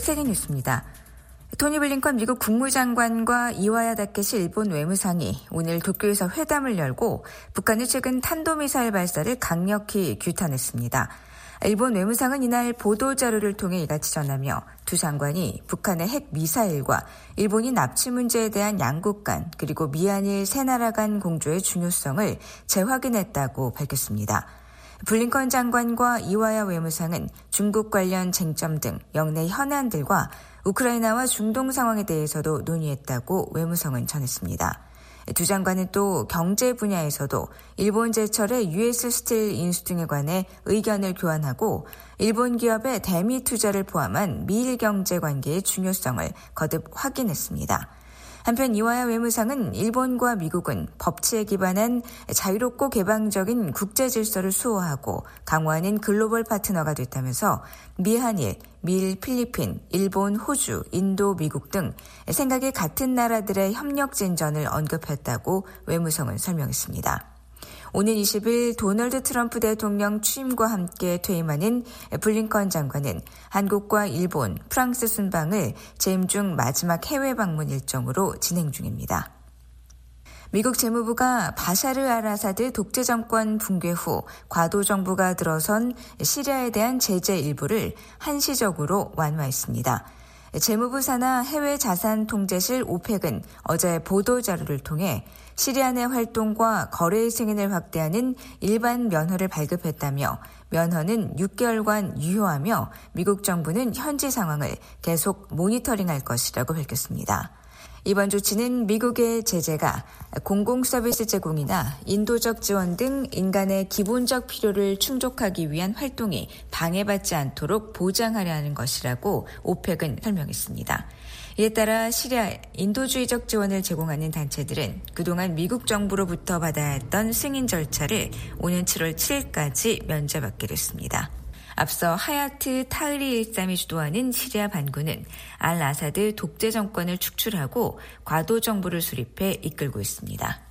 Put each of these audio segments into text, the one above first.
세계 뉴스입니다. 토니 블링컨 미국 국무장관과 이와야 다케시 일본 외무상이 오늘 도쿄에서 회담을 열고 북한의 최근 탄도미사일 발사를 강력히 규탄했습니다. 일본 외무상은 이날 보도자료를 통해 이같이 전하며 두 장관이 북한의 핵미사일과 일본이 납치 문제에 대한 양국 간 그리고 미한일 세 나라 간 공조의 중요성을 재확인했다고 밝혔습니다. 블링컨 장관과 이와야 외무상은 중국 관련 쟁점 등 영내 현안들과 우크라이나와 중동 상황에 대해서도 논의했다고 외무성은 전했습니다. 두 장관은 또 경제 분야에서도 일본 제철의 US 스틸 인수 등에 관해 의견을 교환하고 일본 기업의 대미 투자를 포함한 미일 경제 관계의 중요성을 거듭 확인했습니다. 한편 이와야 외무상은 일본과 미국은 법치에 기반한 자유롭고 개방적인 국제 질서를 수호하고 강화하는 글로벌 파트너가 됐다면서 미한일, 미일, 필리핀, 일본, 호주, 인도, 미국 등 생각이 같은 나라들의 협력 진전을 언급했다고 외무성은 설명했습니다. 오는 20일 도널드 트럼프 대통령 취임과 함께 퇴임하는 블링컨 장관은 한국과 일본, 프랑스 순방을 재임 중 마지막 해외 방문 일정으로 진행 중입니다. 미국 재무부가 바샤르 알아사드 독재 정권 붕괴 후 과도 정부가 들어선 시리아에 대한 제재 일부를 한시적으로 완화했습니다. 재무부 산하 해외 자산 통제실 오펙은 어제 보도자료를 통해 시리아 내 활동과 거래의 승인을 확대하는 일반 면허를 발급했다며 면허는 6개월간 유효하며 미국 정부는 현지 상황을 계속 모니터링할 것이라고 밝혔습니다. 이번 조치는 미국의 제재가 공공서비스 제공이나 인도적 지원 등 인간의 기본적 필요를 충족하기 위한 활동이 방해받지 않도록 보장하려 하는 것이라고 오펙은 설명했습니다. 이에 따라 시리아 인도주의적 지원을 제공하는 단체들은 그동안 미국 정부로부터 받아야 했던 승인 절차를 오는 7월 7일까지 면제받게 됐습니다. 앞서 하야트 타흐리 일삼이 주도하는 시리아 반군은 알 아사드 독재 정권을 축출하고 과도 정부를 수립해 이끌고 있습니다.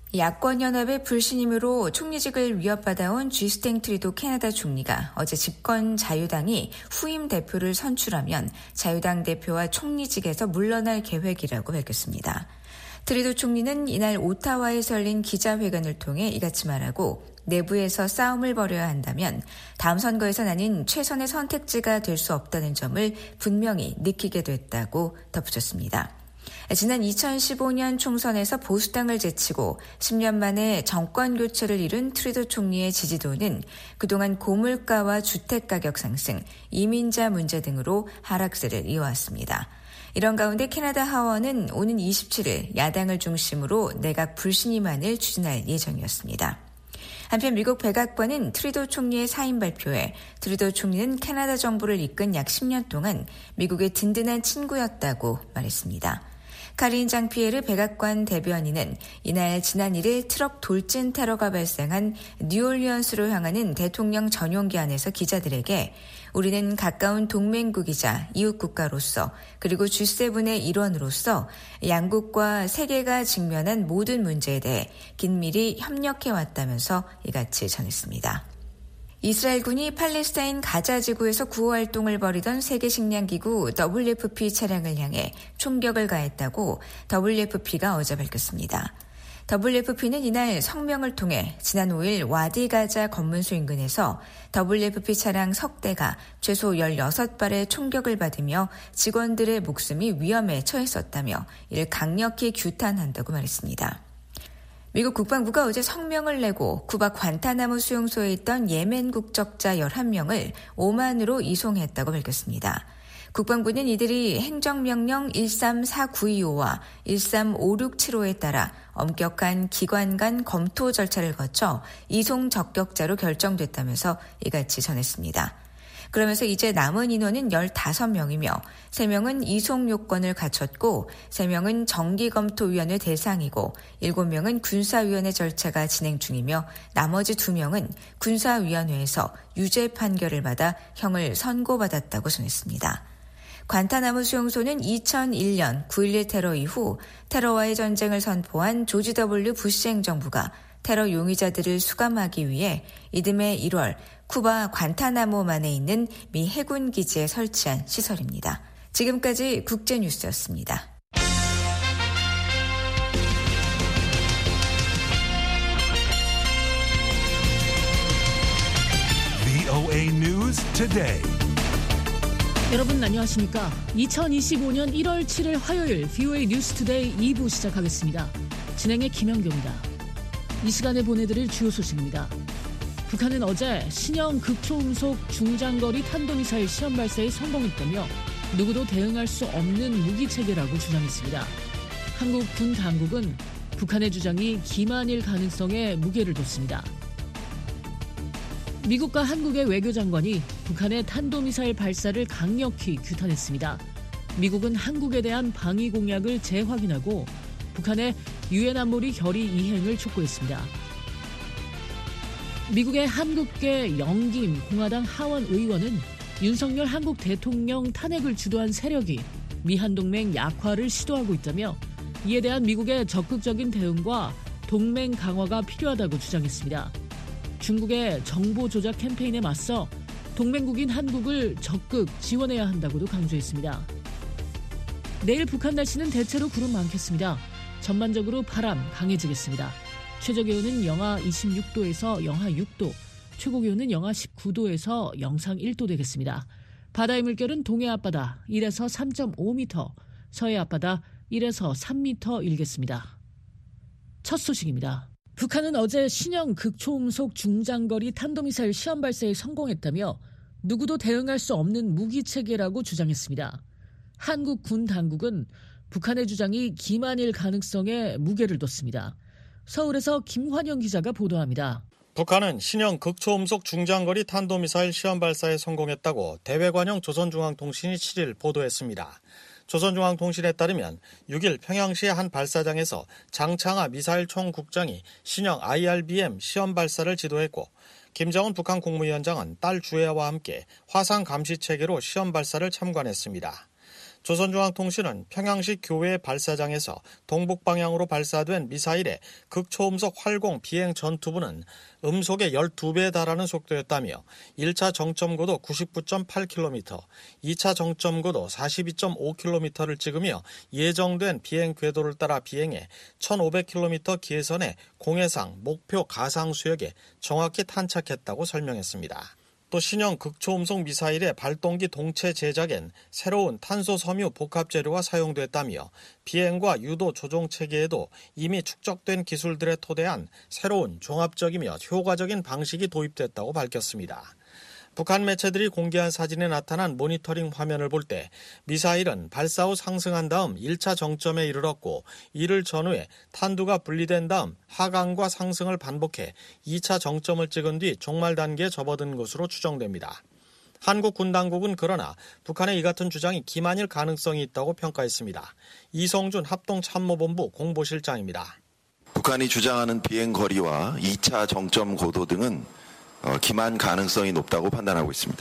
야권연합의 불신임으로 총리직을 위협받아온 주스틴 트루도 캐나다 총리가 어제 집권 자유당이 후임 대표를 선출하면 자유당 대표와 총리직에서 물러날 계획이라고 밝혔습니다. 트루도 총리는 이날 오타와에서 열린 기자회견을 통해 이같이 말하고 내부에서 싸움을 벌여야 한다면 다음 선거에서 나는 최선의 선택지가 될 수 없다는 점을 분명히 느끼게 됐다고 덧붙였습니다. 지난 2015년 총선에서 보수당을 제치고 10년 만에 정권 교체를 이룬 트루도 총리의 지지도는 그동안 고물가와 주택가격 상승, 이민자 문제 등으로 하락세를 이어왔습니다. 이런 가운데 캐나다 하원은 오는 27일 야당을 중심으로 내각 불신임안을 추진할 예정이었습니다. 한편 미국 백악관은 트루도 총리의 사임 발표에 트루도 총리는 캐나다 정부를 이끈 약 10년 동안 미국의 든든한 친구였다고 말했습니다. 카린 장피에르 백악관 대변인은 이날 지난 1일 트럭 돌진 테러가 발생한 뉴올리언스로 향하는 대통령 전용기 안에서 기자들에게 우리는 가까운 동맹국이자 이웃국가로서 그리고 G7의 일원으로서 양국과 세계가 직면한 모든 문제에 대해 긴밀히 협력해왔다면서 이같이 전했습니다. 이스라엘군이 팔레스타인 가자 지구에서 구호 활동을 벌이던 세계식량기구 WFP 차량을 향해 총격을 가했다고 WFP가 어제 밝혔습니다. WFP는 이날 성명을 통해 지난 5일 와디 가자 검문소 인근에서 WFP 차량 석 대가 최소 16발의 총격을 받으며 직원들의 목숨이 위험에 처했었다며 이를 강력히 규탄한다고 말했습니다. 미국 국방부가 어제 성명을 내고 쿠바 관타나무 수용소에 있던 예멘 국적자 11명을 오만으로 이송했다고 밝혔습니다. 국방부는 이들이 행정명령 134925와 135675에 따라 엄격한 기관 간 검토 절차를 거쳐 이송 적격자로 결정됐다면서 이같이 전했습니다. 그러면서 이제 남은 인원은 15명이며 3명은 이송 요건을 갖췄고 3명은 정기검토위원회 대상이고 7명은 군사위원회 절차가 진행 중이며 나머지 2명은 군사위원회에서 유죄 판결을 받아 형을 선고받았다고 전했습니다. 관타나무 수용소는 2001년 9.11 테러 이후 테러와의 전쟁을 선포한 조지 W. 부시 행정부가 테러 용의자들을 수감하기 위해 이듬해 1월 쿠바 관타나모만에 있는 미 해군 기지에 설치한 시설입니다. 지금까지 국제뉴스였습니다. VOA News Today. 여러분 안녕하십니까? 2025년 1월 7일 화요일 VOA 뉴스 투데이 2부 시작하겠습니다. 진행의 김현경입니다. 이 시간에 보내드릴 주요 소식입니다. 북한은 어제 신형 극초음속 중장거리 탄도미사일 시험 발사에 성공했다며 누구도 대응할 수 없는 무기체계라고 주장했습니다. 한국 군 당국은 북한의 주장이 기만일 가능성에 무게를 뒀습니다. 미국과 한국의 외교장관이 북한의 탄도미사일 발사를 강력히 규탄했습니다. 미국은 한국에 대한 방위 공약을 재확인하고 북한의 유엔 안보리 결의 이행을 촉구했습니다. 미국의 한국계 영김 공화당 하원 의원은 윤석열 한국 대통령 탄핵을 주도한 세력이 미한동맹 약화를 시도하고 있다며 이에 대한 미국의 적극적인 대응과 동맹 강화가 필요하다고 주장했습니다. 중국의 정보 조작 캠페인에 맞서 동맹국인 한국을 적극 지원해야 한다고도 강조했습니다. 내일 북한 날씨는 대체로 구름 많겠습니다. 전반적으로 바람 강해지겠습니다. 최저기온은 영하 26도에서 영하 6도, 최고기온은 영하 19도에서 영상 1도 되겠습니다. 바다의 물결은 동해 앞바다 1에서 3.5m, 서해 앞바다 1에서 3m 일겠습니다. 첫 소식입니다. 북한은 어제 신형 극초음속 중장거리 탄도미사일 시험 발사에 성공했다며 누구도 대응할 수 없는 무기체계라고 주장했습니다. 한국 군 당국은 북한의 주장이 기만일 가능성에 무게를 뒀습니다. 서울에서 김환영 기자가 보도합니다. 북한은 신형 극초음속 중장거리 탄도미사일 시험 발사에 성공했다고 대외관영 조선중앙통신이 7일 보도했습니다. 조선중앙통신에 따르면 6일 평양시의 한 발사장에서 장창하 미사일 총국장이 신형 IRBM 시험 발사를 지도했고 김정은 북한 국무위원장은 딸 주혜와 함께 화상 감시 체계로 시험 발사를 참관했습니다. 조선중앙통신은 평양시 교외 발사장에서 동북방향으로 발사된 미사일의 극초음속 활공 비행 전투부는 음속의 12배에 달하는 속도였다며 1차 정점고도 99.8km, 2차 정점고도 42.5km를 찍으며 예정된 비행 궤도를 따라 비행해 1500km 기해선의 공해상 목표 가상 수역에 정확히 탄착했다고 설명했습니다. 또 신형 극초음속 미사일의 발동기 동체 제작엔 새로운 탄소 섬유 복합 재료가 사용됐다며 비행과 유도 조종 체계에도 이미 축적된 기술들에 토대한 새로운 종합적이며 효과적인 방식이 도입됐다고 밝혔습니다. 북한 매체들이 공개한 사진에 나타난 모니터링 화면을 볼 때 미사일은 발사 후 상승한 다음 1차 정점에 이르렀고 이를 전후해 탄두가 분리된 다음 하강과 상승을 반복해 2차 정점을 찍은 뒤 종말 단계에 접어든 것으로 추정됩니다. 한국 군 당국은 그러나 북한의 이 같은 주장이 기만일 가능성이 있다고 평가했습니다. 이성준 합동참모본부 공보실장입니다. 북한이 주장하는 비행 거리와 2차 정점 고도 등은 기만 가능성이 높다고 판단하고 있습니다.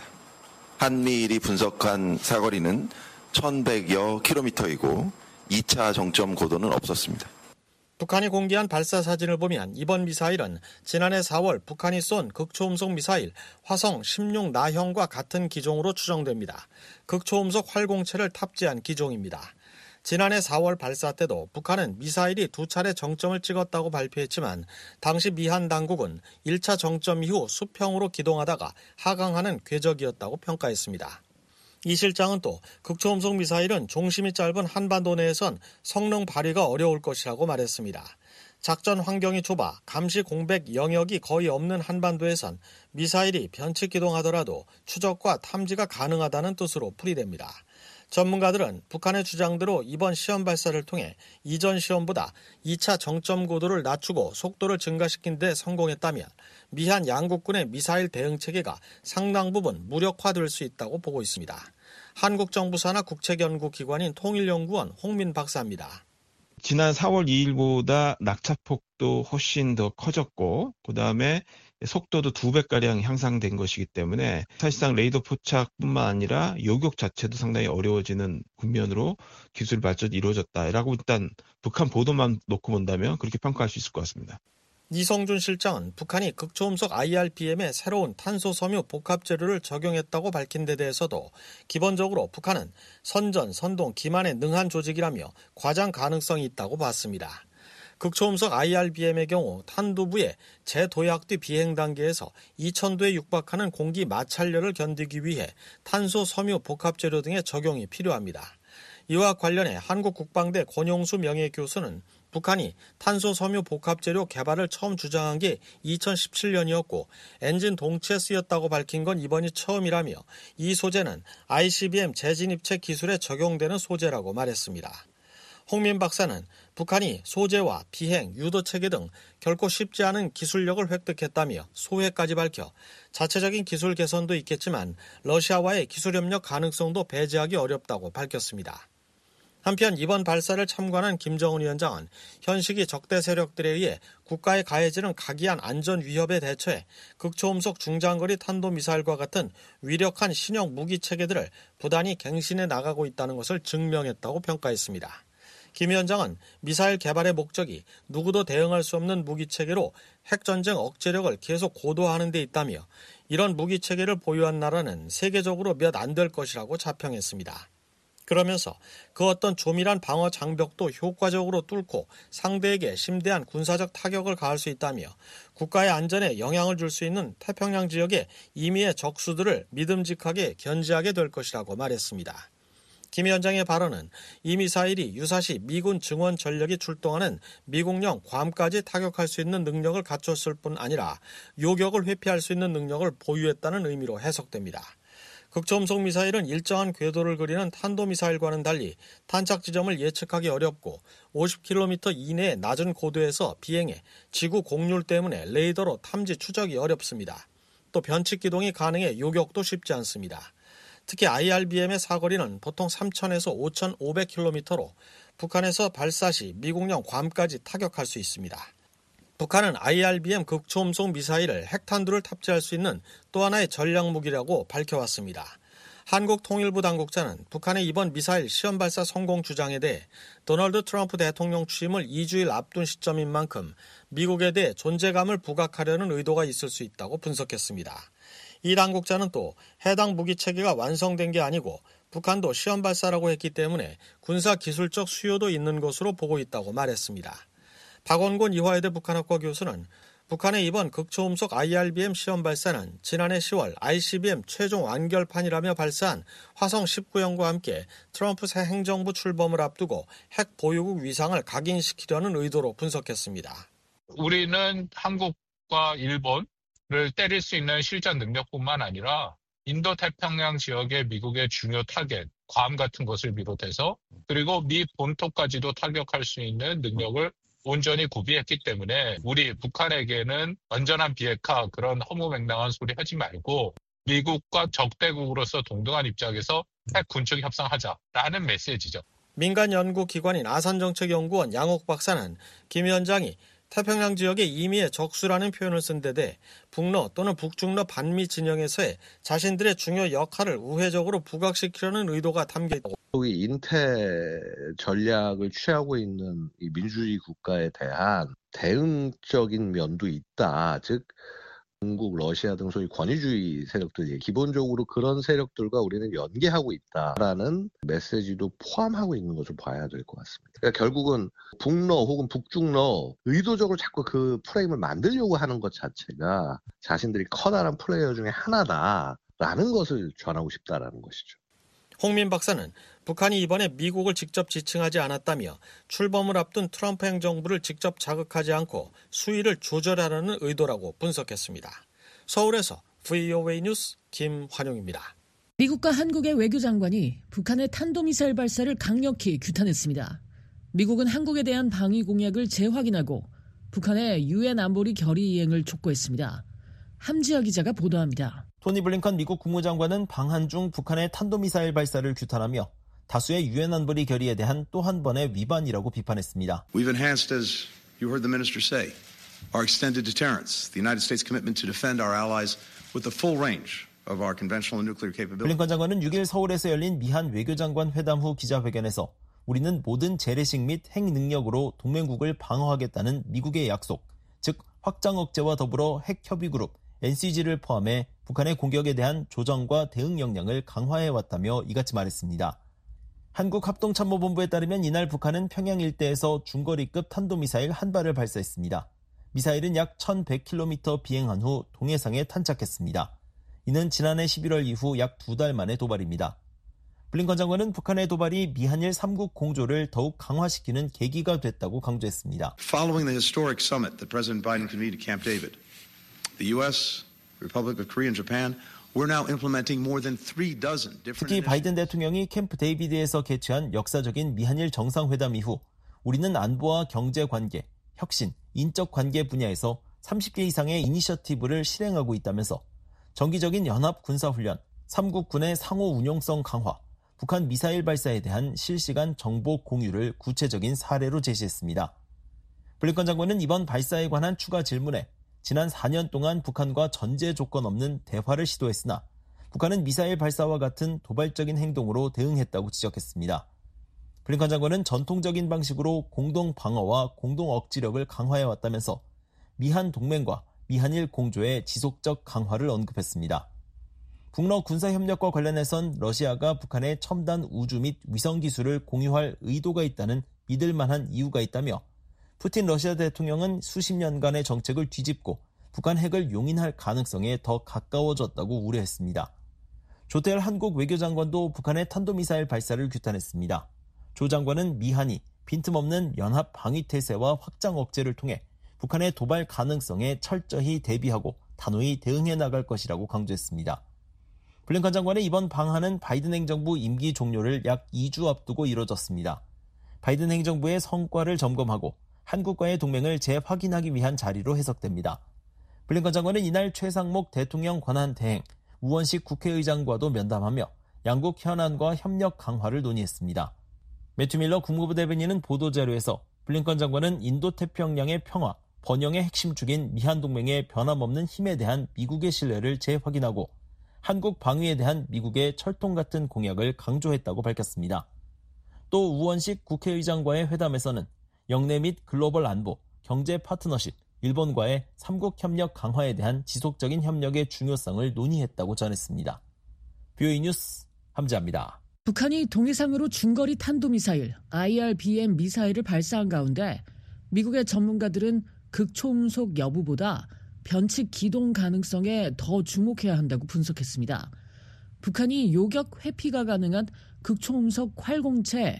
한미일이 분석한 사거리는 1100여 킬로미터이고 2차 정점 고도는 없었습니다. 북한이 공개한 발사 사진을 보면 이번 미사일은 지난해 4월 북한이 쏜 극초음속 미사일 화성 16 나형과 같은 기종으로 추정됩니다. 극초음속 활공체를 탑재한 기종입니다. 지난해 4월 발사 때도 북한은 미사일이 2차례 정점을 찍었다고 발표했지만 당시 미한 당국은 1차 정점 이후 수평으로 기동하다가 하강하는 궤적이었다고 평가했습니다. 이 실장은 또 극초음속 미사일은 종심이 짧은 한반도 내에선 성능 발휘가 어려울 것이라고 말했습니다. 작전 환경이 좁아 감시 공백 영역이 거의 없는 한반도에선 미사일이 변칙 기동하더라도 추적과 탐지가 가능하다는 뜻으로 풀이됩니다. 전문가들은 북한의 주장대로 이번 시험 발사를 통해 이전 시험보다 2차 정점 고도를 낮추고 속도를 증가시킨 데 성공했다면 미한 양국군의 미사일 대응 체계가 상당 부분 무력화될 수 있다고 보고 있습니다. 한국 정부 산하 국책연구기관인 통일연구원 홍민 박사입니다. 지난 4월 2일보다 낙차폭도 훨씬 더 커졌고 그다음에 속도도 2배가량 향상된 것이기 때문에 사실상 레이더 포착뿐만 아니라 요격 자체도 상당히 어려워지는 국면으로 기술 발전이 이루어졌다라고 일단 북한 보도만 놓고 본다면 그렇게 평가할 수 있을 것 같습니다. 이성준 실장은 북한이 극초음속 IRBM에 새로운 탄소 섬유 복합 재료를 적용했다고 밝힌 데 대해서도 기본적으로 북한은 선전, 선동, 기만에 능한 조직이라며 과장 가능성이 있다고 봤습니다. 극초음속 IRBM의 경우 탄두부의 재도약 뒤 비행 단계에서 2000도에 육박하는 공기 마찰열을 견디기 위해 탄소 섬유 복합 재료 등의 적용이 필요합니다. 이와 관련해 한국국방대 권용수 명예교수는 북한이 탄소 섬유 복합 재료 개발을 처음 주장한 게 2017년이었고 엔진 동체에 쓰였다고 밝힌 건 이번이 처음이라며 이 소재는 ICBM 재진입체 기술에 적용되는 소재라고 말했습니다. 홍민 박사는 북한이 소재와 비행, 유도 체계 등 결코 쉽지 않은 기술력을 획득했다며 소회까지 밝혀 자체적인 기술 개선도 있겠지만 러시아와의 기술 협력 가능성도 배제하기 어렵다고 밝혔습니다. 한편 이번 발사를 참관한 김정은 위원장은 현 시기 적대 세력들에 의해 국가에 가해지는 각이한 안전 위협에 대처해 극초음속 중장거리 탄도미사일과 같은 위력한 신형 무기 체계들을 부단히 갱신해 나가고 있다는 것을 증명했다고 평가했습니다. 김 위원장은 미사일 개발의 목적이 누구도 대응할 수 없는 무기체계로 핵전쟁 억제력을 계속 고도화하는 데 있다며 이런 무기체계를 보유한 나라는 세계적으로 몇 안 될 것이라고 자평했습니다. 그러면서 그 어떤 조밀한 방어 장벽도 효과적으로 뚫고 상대에게 심대한 군사적 타격을 가할 수 있다며 국가의 안전에 영향을 줄 수 있는 태평양 지역의 임의의 적수들을 믿음직하게 견제하게 될 것이라고 말했습니다. 김 위원장의 발언은 이 미사일이 유사시 미군 증원 전력이 출동하는 미국령 괌까지 타격할 수 있는 능력을 갖췄을 뿐 아니라 요격을 회피할 수 있는 능력을 보유했다는 의미로 해석됩니다. 극초음속 미사일은 일정한 궤도를 그리는 탄도미사일과는 달리 탄착 지점을 예측하기 어렵고 50km 이내의 낮은 고도에서 비행해 지구 곡률 때문에 레이더로 탐지 추적이 어렵습니다. 또 변칙 기동이 가능해 요격도 쉽지 않습니다. 특히 IRBM의 사거리는 보통 3,000에서 5,500km로 북한에서 발사 시 미국령 괌까지 타격할 수 있습니다. 북한은 IRBM 극초음속 미사일을 핵탄두를 탑재할 수 있는 또 하나의 전략무기라고 밝혀왔습니다. 한국통일부 당국자는 북한의 이번 미사일 시험 발사 성공 주장에 대해 도널드 트럼프 대통령 취임을 2주일 앞둔 시점인 만큼 미국에 대해 존재감을 부각하려는 의도가 있을 수 있다고 분석했습니다. 이 당국자는 또 해당 무기 체계가 완성된 게 아니고 북한도 시험 발사라고 했기 때문에 군사 기술적 수요도 있는 것으로 보고 있다고 말했습니다. 박원곤 이화여대 북한학과 교수는 북한의 이번 극초음속 IRBM 시험 발사는 지난해 10월 ICBM 최종 완결판이라며 발사한 화성 19형과 함께 트럼프 새 행정부 출범을 앞두고 핵 보유국 위상을 각인시키려는 의도로 분석했습니다. 우리는 한국과 일본을 때릴 수 있는 실전 능력뿐만 아니라 인도태평양 지역의 미국의 중요 타겟, 괌 같은 것을 비롯해서 그리고 미 본토까지도 타격할 수 있는 능력을 온전히 구비했기 때문에 우리 북한에게는 완전한 비핵화 그런 허무맹랑한 소리 하지 말고 미국과 적대국으로서 동등한 입장에서 핵 군축 협상하자라는 메시지죠. 민간 연구기관인 아산정책연구원 양옥 박사는 김 위원장이 태평양 지역의 임의의 적수라는 표현을 쓴 데 대해 북러 또는 북중러 반미 진영에서의 자신들의 중요 역할을 우회적으로 부각시키려는 의도가 담겨있다고. 이 인태 전략을 취하고 있는 이 민주주의 국가에 대한 대응적인 면도 있다. 즉 중국, 러시아 등 소위 권위주의 세력들이 기본적으로 그런 세력들과 우리는 연계하고 있다라는 메시지도 포함하고 있는 것을 봐야 될 것 같습니다. 그러니까 결국은 북러 혹은 북중러 의도적으로 자꾸 그 프레임을 만들려고 하는 것 자체가 자신들이 커다란 플레이어 중에 하나다라는 것을 전하고 싶다라는 것이죠. 홍민 박사는 북한이 이번에 미국을 직접 지칭하지 않았다며 출범을 앞둔 트럼프 행정부를 직접 자극하지 않고 수위를 조절하려는 의도라고 분석했습니다. 서울에서 VOA 뉴스 김환용입니다. 미국과 한국의 외교장관이 북한의 탄도미사일 발사를 강력히 규탄했습니다. 미국은 한국에 대한 방위 공약을 재확인하고 북한의 유엔 안보리 결의 이행을 촉구했습니다. 함지아 기자가 보도합니다. 토니 블링컨 미국 국무장관은 방한 중 북한의 탄도미사일 발사를 규탄하며 다수의 유엔 안보리 결의에 대한 또 한 번의 위반이라고 비판했습니다. We've enhanced, as you heard the minister say, our extended deterrence, the United States commitment to defend our allies with the full range of our conventional and nuclear capability. 블링컨 장관은 6일 서울에서 열린 미한 외교장관 회담 후 기자회견에서 우리는 모든 재래식 및 핵 능력으로 동맹국을 방어하겠다는 미국의 약속, 즉 확장 억제와 더불어 핵협의그룹 NCG를 포함해 북한의 공격에 대한 조정과 대응 역량을 강화해왔다며 이같이 말했습니다. 한국합동참모본부에 따르면 이날 북한은 평양 일대에서 중거리급 탄도미사일 한 발을 발사했습니다. 미사일은 약 1100km 비행한 후 동해상에 탄착했습니다. 이는 지난해 11월 이후 약 2달 만의 도발입니다. 블링컨 장관은 북한의 도발이 미한일 3국 공조를 더욱 강화시키는 계기가 됐다고 강조했습니다. Following the historic summit that President Biden convened at Camp David, the U.S., Republic of Korea and Japan, we're now implementing more than 36 different. 특히 바이든 대통령이 캠프 데이비드에서 개최한 역사적인 미한일 정상회담 이후 우리는 안보와 경제 관계, 혁신, 인적 관계 분야에서 30개 이상의 이니셔티브를 실행하고 있다면서 정기적인 연합 군사훈련, 3국 군의 상호 운용성 강화, 북한 미사일 발사에 대한 실시간 정보 공유를 구체적인 사례로 제시했습니다. 블링컨 장관은 이번 발사에 관한 추가 질문에 지난 4년 동안 북한과 전제 조건 없는 대화를 시도했으나 북한은 미사일 발사와 같은 도발적인 행동으로 대응했다고 지적했습니다. 블링컨 장관은 전통적인 방식으로 공동 방어와 공동 억지력을 강화해왔다면서 미한 동맹과 미한일 공조의 지속적 강화를 언급했습니다. 북러 군사협력과 관련해선 러시아가 북한의 첨단 우주 및 위성 기술을 공유할 의도가 있다는 믿을 만한 이유가 있다며 푸틴 러시아 대통령은 수십 년간의 정책을 뒤집고 북한 핵을 용인할 가능성에 더 가까워졌다고 우려했습니다. 조태열 한국 외교장관도 북한의 탄도미사일 발사를 규탄했습니다. 조 장관은 미한이 빈틈없는 연합 방위태세와 확장 억제를 통해 북한의 도발 가능성에 철저히 대비하고 단호히 대응해 나갈 것이라고 강조했습니다. 블링컨 장관의 이번 방한은 바이든 행정부 임기 종료를 약 2주 앞두고 이뤄졌습니다. 바이든 행정부의 성과를 점검하고 한국과의 동맹을 재확인하기 위한 자리로 해석됩니다. 블링컨 장관은 이날 최상목 대통령 권한 대행, 우원식 국회의장과도 면담하며 양국 현안과 협력 강화를 논의했습니다. 매튜 밀러 국무부 대변인은 보도자료에서 블링컨 장관은 인도태평양의 평화, 번영의 핵심 축인 미한동맹의 변함없는 힘에 대한 미국의 신뢰를 재확인하고 한국 방위에 대한 미국의 철통 같은 공약을 강조했다고 밝혔습니다. 또 우원식 국회의장과의 회담에서는 영내 및 글로벌 안보, 경제 파트너십, 일본과의 3국 협력 강화에 대한 지속적인 협력의 중요성을 논의했다고 전했습니다. BOE 뉴스 함지아입니다. 북한이 동해상으로 중거리 탄도미사일 IRBM 미사일을 발사한 가운데 미국의 전문가들은 극초음속 여부보다 변칙 기동 가능성에 더 주목해야 한다고 분석했습니다. 북한이 요격 회피가 가능한 극초음속 활공체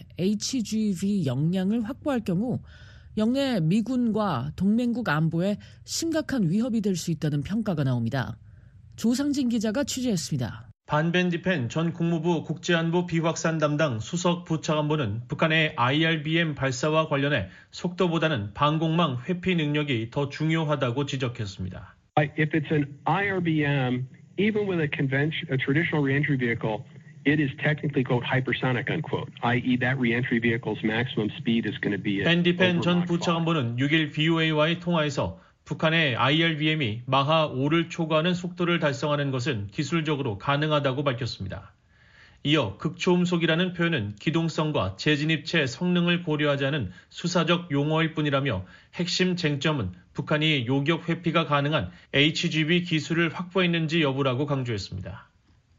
HGV 역량을 확보할 경우 영내 미군과 동맹국 안보에 심각한 위협이 될 수 있다는 평가가 나옵니다. 조상진 기자가 취재했습니다. 반벤디펜 전 국무부 국제안보 비확산 담당 수석 부차관보는 북한의 IRBM 발사와 관련해 속도보다는 방공망 회피 능력이 더 중요하다고 지적했습니다. If it's an IRBM, even with a traditional reentry vehicle, it is technically, quote, hypersonic, unquote, i.e. that reentry vehicle's maximum speed is going to be at 밴디펜 전 부차관보는 6일 VOA와의 통화에서 북한의 IRBM이 마하 5를 초과하는 속도를 달성하는 것은 기술적으로 가능하다고 밝혔습니다. 이어 극초음속이라는 표현은 기동성과 재진입체 성능을 고려하지 않은 수사적 용어일 뿐이라며 핵심 쟁점은 북한이 요격 회피가 가능한 HGV 기술을 확보했는지 여부라고 강조했습니다.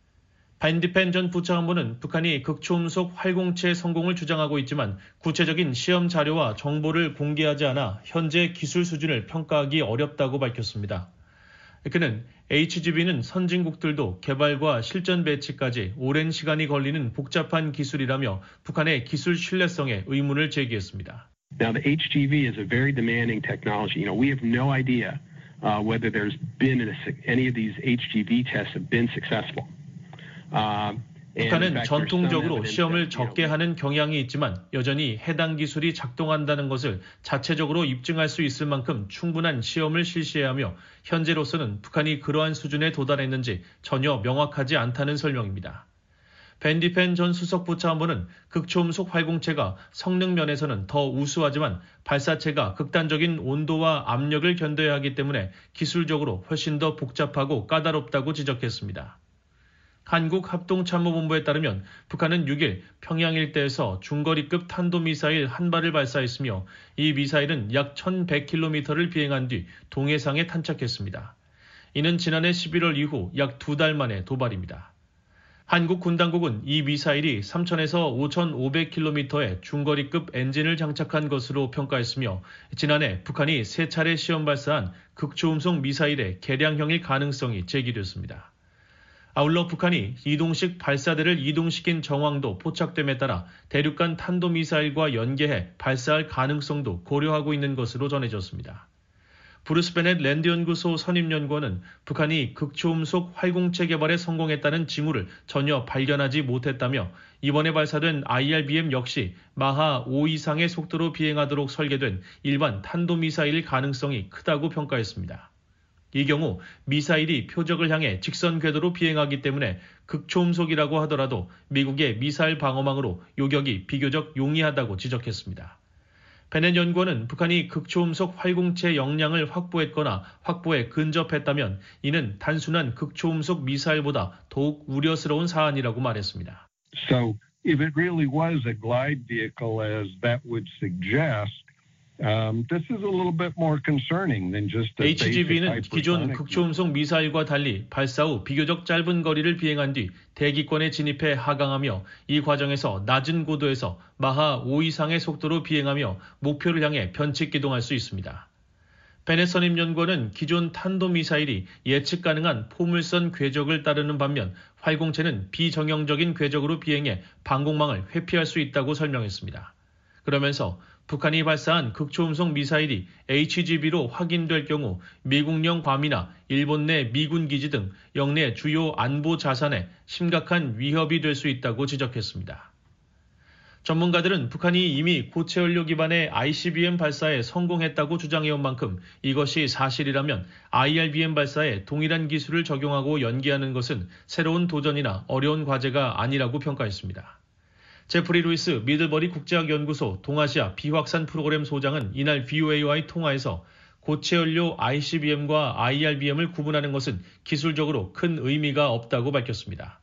밴디펜 전 부차관보는 북한이 극초음속 활공체 성공을 주장하고 있지만 구체적인 시험 자료와 정보를 공개하지 않아 현재 기술 수준을 평가하기 어렵다고 밝혔습니다. 그는 HGV는 선진국들도 개발과 실전 배치까지 오랜 시간이 걸리는 복잡한 기술이라며 북한의 기술 신뢰성에 의문을 제기했습니다. Now the HGV is a very demanding technology. We have no idea whether there's been any of these HGV tests have been successful. 북한은 전통적으로 시험을 적게 하는 경향이 있지만 여전히 해당 기술이 작동한다는 것을 자체적으로 입증할 수 있을 만큼 충분한 시험을 실시해야 하며 현재로서는 북한이 그러한 수준에 도달했는지 전혀 명확하지 않다는 설명입니다. 밴디펜 전 수석부차관보는 극초음속 활공체가 성능 면에서는 더 우수하지만 발사체가 극단적인 온도와 압력을 견뎌야 하기 때문에 기술적으로 훨씬 더 복잡하고 까다롭다고 지적했습니다. 한국합동참모본부에 따르면 북한은 6일 평양 일대에서 중거리급 탄도미사일 한 발을 발사했으며 이 미사일은 약 1100km를 비행한 뒤 동해상에 탄착했습니다. 이는 지난해 11월 이후 약 2달 만의 도발입니다. 한국 군 당국은 이 미사일이 3,000에서 5,500km의 중거리급 엔진을 장착한 것으로 평가했으며 지난해 북한이 3차례 시험 발사한 극초음속 미사일의 개량형일 가능성이 제기됐습니다. 아울러 북한이 이동식 발사대를 이동시킨 정황도 포착됨에 따라 대륙간 탄도미사일과 연계해 발사할 가능성도 고려하고 있는 것으로 전해졌습니다. 브루스 베넷 랜드연구소 선임연구원은 북한이 극초음속 활공체 개발에 성공했다는 징후를 전혀 발견하지 못했다며 이번에 발사된 IRBM 역시 마하 5 이상의 속도로 비행하도록 설계된 일반 탄도미사일일 가능성이 크다고 평가했습니다. 이 경우 미사일이 표적을 향해 직선 궤도로 비행하기 때문에 극초음속이라고 하더라도 미국의 미사일 방어망으로 요격이 비교적 용이하다고 지적했습니다. 베넷 연구원은 북한이 극초음속 활공체 역량을 확보했거나 확보에 근접했다면 이는 단순한 극초음속 미사일보다 더욱 우려스러운 사안이라고 말했습니다. So if it really was a glide vehicle as that would suggest, this is a little bit more concerning than just a HGV는 기존 극초음속 미사일과 달리 발사 후 비교적 짧은 거리를 비행한 뒤 대기권에 진입해 하강하며 이 과정에서 낮은 고도에서 마하 5 이상의 속도로 비행하며 목표를 향해 변칙 기동할 수 있습니다. 베넷 선임연구원은 기존 탄도미사일이 예측 가능한 포물선 궤적을 따르는 반면 활공체는 비정형적인 궤적으로 비행해 방공망을 회피할 수 있다고 설명했습니다. 그러면서 북한이 발사한 극초음속 미사일이 HGV로 확인될 경우 미국령 괌이나 일본 내 미군 기지 등 영내 주요 안보 자산에 심각한 위협이 될 수 있다고 지적했습니다. 전문가들은 북한이 이미 고체 연료 기반의 ICBM 발사에 성공했다고 주장해온 만큼 이것이 사실이라면 IRBM 발사에 동일한 기술을 적용하고 연기하는 것은 새로운 도전이나 어려운 과제가 아니라고 평가했습니다. 제프리 루이스 미들버리 국제학연구소 동아시아 비확산 프로그램 소장은 이날 VOA와의 통화에서 고체 연료 ICBM과 IRBM을 구분하는 것은 기술적으로 큰 의미가 없다고 밝혔습니다.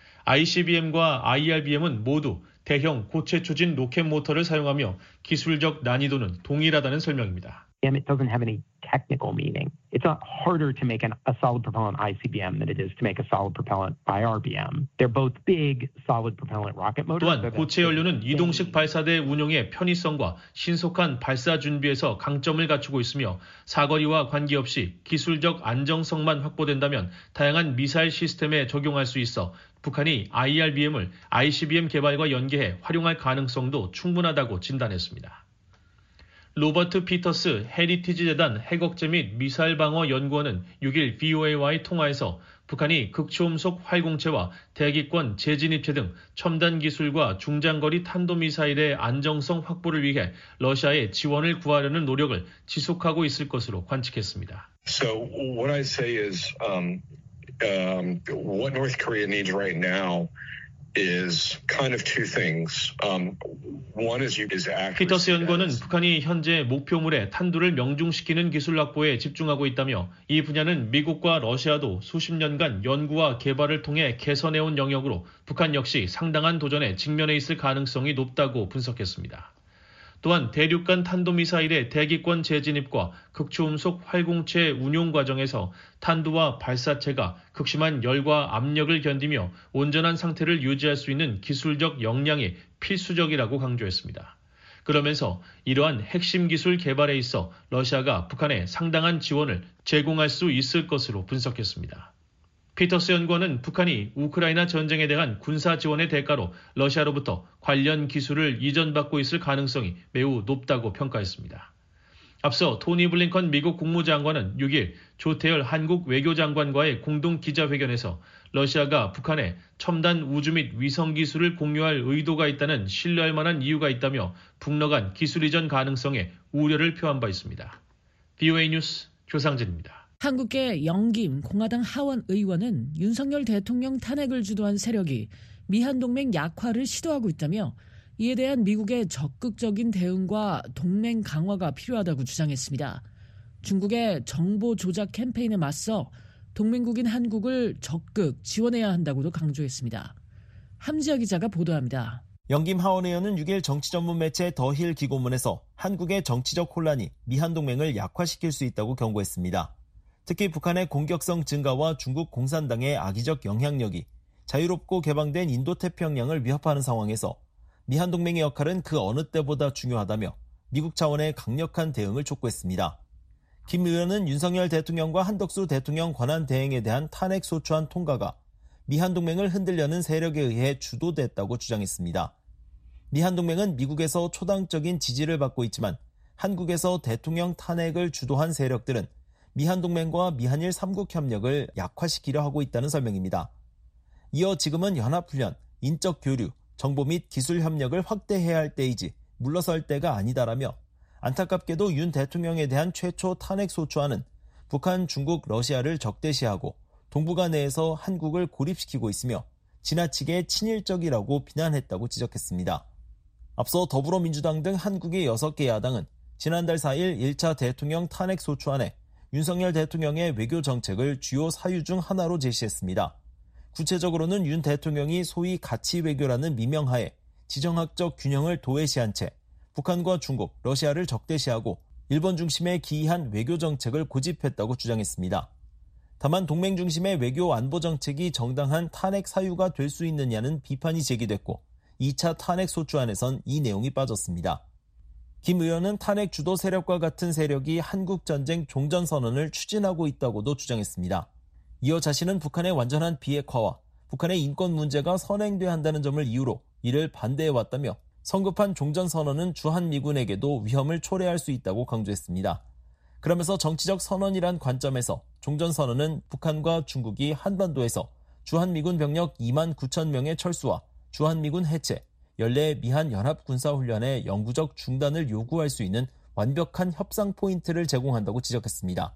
ICBM과 IRBM은 모두 대형 고체 추진 로켓 모터를 사용하며 기술적 난이도는 동일하다는 설명입니다. It doesn't have any technical meaning. It's harder to make a solid propellant ICBM than it is to make a solid propellant IRBM. They're both big solid propellant rocket motors. 또한 고체 연료는 이동식 발사대 운용의 편의성과 신속한 발사 준비에서 강점을 갖추고 있으며 사거리와 관계없이 기술적 안정성만 확보된다면 다양한 미사일 시스템에 적용할 수 있어 북한이 IRBM을 ICBM 개발과 연계해 활용할 가능성도 충분하다고 진단했습니다. 로버트 피터스 헤리티지 재단 핵억제 및 미사일 방어 연구원은 6일 VOA와의 통화에서 북한이 극초음속 활공체와 대기권 재진입체 등 첨단 기술과 중장거리 탄도미사일의 안정성 확보를 위해 러시아의 지원을 구하려는 노력을 지속하고 있을 것으로 관측했습니다. So what I say is what North Korea needs right now is kind of two things. One is accuracy. 피터스 연구원은 북한이 현재 목표물에 탄두를 명중시키는 기술 확보에 집중하고 있다며 이 분야는 미국과 러시아도 수십 년간 연구와 개발을 통해 개선해온 영역으로 북한 역시 상당한 도전에 직면해 있을 가능성이 높다고 분석했습니다. 또한 대륙간 탄도미사일의 대기권 재진입과 극초음속 활공체 운용 과정에서 탄두와 발사체가 극심한 열과 압력을 견디며 온전한 상태를 유지할 수 있는 기술적 역량이 필수적이라고 강조했습니다. 그러면서 이러한 핵심 기술 개발에 있어 러시아가 북한에 상당한 지원을 제공할 수 있을 것으로 분석했습니다. 피터스 연구원은 북한이 우크라이나 전쟁에 대한 군사 지원의 대가로 러시아로부터 관련 기술을 이전받고 있을 가능성이 매우 높다고 평가했습니다. 앞서 토니 블링컨 미국 국무장관은 6일 조태열 한국 외교장관과의 공동 기자회견에서 러시아가 북한에 첨단 우주 및 위성 기술을 공유할 의도가 있다는 신뢰할 만한 이유가 있다며 북러 간 기술 이전 가능성에 우려를 표한 바 있습니다. VOA 뉴스 조상진입니다. 한국계 영김 공화당 하원 의원은 윤석열 대통령 탄핵을 주도한 세력이 미한동맹 약화를 시도하고 있다며 이에 대한 미국의 적극적인 대응과 동맹 강화가 필요하다고 주장했습니다. 중국의 정보 조작 캠페인에 맞서 동맹국인 한국을 적극 지원해야 한다고도 강조했습니다. 함지아 기자가 보도합니다. 영김 하원 의원은 6일 정치 전문 매체 더힐 기고문에서 한국의 정치적 혼란이 미한동맹을 약화시킬 수 있다고 경고했습니다. 특히 북한의 공격성 증가와 중국 공산당의 악의적 영향력이 자유롭고 개방된 인도태평양을 위협하는 상황에서 미한동맹의 역할은 그 어느 때보다 중요하다며 미국 차원의 강력한 대응을 촉구했습니다. 김 의원은 윤석열 대통령과 한덕수 대통령 권한 대행에 대한 탄핵 소추안 통과가 미한동맹을 흔들려는 세력에 의해 주도됐다고 주장했습니다. 미한동맹은 미국에서 초당적인 지지를 받고 있지만 한국에서 대통령 탄핵을 주도한 세력들은 미한동맹과 미한일 3국 협력을 약화시키려 하고 있다는 설명입니다. 이어 지금은 연합훈련, 인적 교류, 정보 및 기술 협력을 확대해야 할 때이지 물러설 때가 아니다라며 안타깝게도 윤 대통령에 대한 최초 탄핵 소추안은 북한, 중국, 러시아를 적대시하고 동북아 내에서 한국을 고립시키고 있으며 지나치게 친일적이라고 비난했다고 지적했습니다. 앞서 더불어민주당 등 한국의 6개 야당은 지난달 4일 1차 대통령 탄핵 소추안에 윤석열 대통령의 외교 정책을 주요 사유 중 하나로 제시했습니다. 구체적으로는 윤 대통령이 소위 가치 외교라는 미명하에 지정학적 균형을 도외시한 채 북한과 중국, 러시아를 적대시하고 일본 중심의 기이한 외교 정책을 고집했다고 주장했습니다. 다만 동맹 중심의 외교 안보 정책이 정당한 탄핵 사유가 될 수 있느냐는 비판이 제기됐고 2차 탄핵 소추안에선 이 내용이 빠졌습니다. 김 의원은 탄핵 주도 세력과 같은 세력이 한국전쟁 종전선언을 추진하고 있다고도 주장했습니다. 이어 자신은 북한의 완전한 비핵화와 북한의 인권 문제가 선행돼야 한다는 점을 이유로 이를 반대해왔다며 성급한 종전선언은 주한미군에게도 위험을 초래할 수 있다고 강조했습니다. 그러면서 정치적 선언이란 관점에서 종전선언은 북한과 중국이 한반도에서 주한미군 병력 2만 9천 명의 철수와 주한미군 해체, 연례 미한 연합군사훈련의 영구적 중단을 요구할 수 있는 완벽한 협상 포인트를 제공한다고 지적했습니다.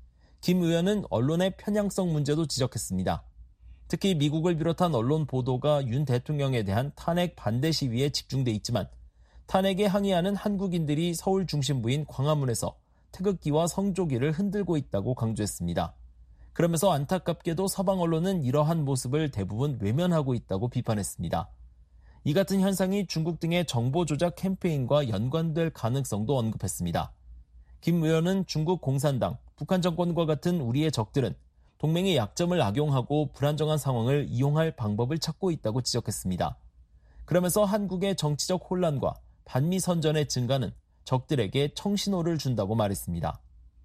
김 의원은 언론의 편향성 문제도 지적했습니다. 특히 미국을 비롯한 언론 보도가 윤 대통령에 대한 탄핵 반대 시위에 집중돼 있지만 탄핵에 항의하는 한국인들이 서울 중심부인 광화문에서 태극기와 성조기를 흔들고 있다고 강조했습니다. 그러면서 안타깝게도 서방 언론은 이러한 모습을 대부분 외면하고 있다고 비판했습니다. 이 같은 현상이 중국 등의 정보 조작 캠페인과 연관될 가능성도 언급했습니다. 김 의원은 중국 공산당, 북한 정권과 같은 우리의 적들은 동맹의 약점을 악용하고 불안정한 상황을 이용할 방법을 찾고 있다고 지적했습니다. 그러면서 한국의 정치적 혼란과 반미 선전의 증가는 적들에게 청신호를 준다고 말했습니다.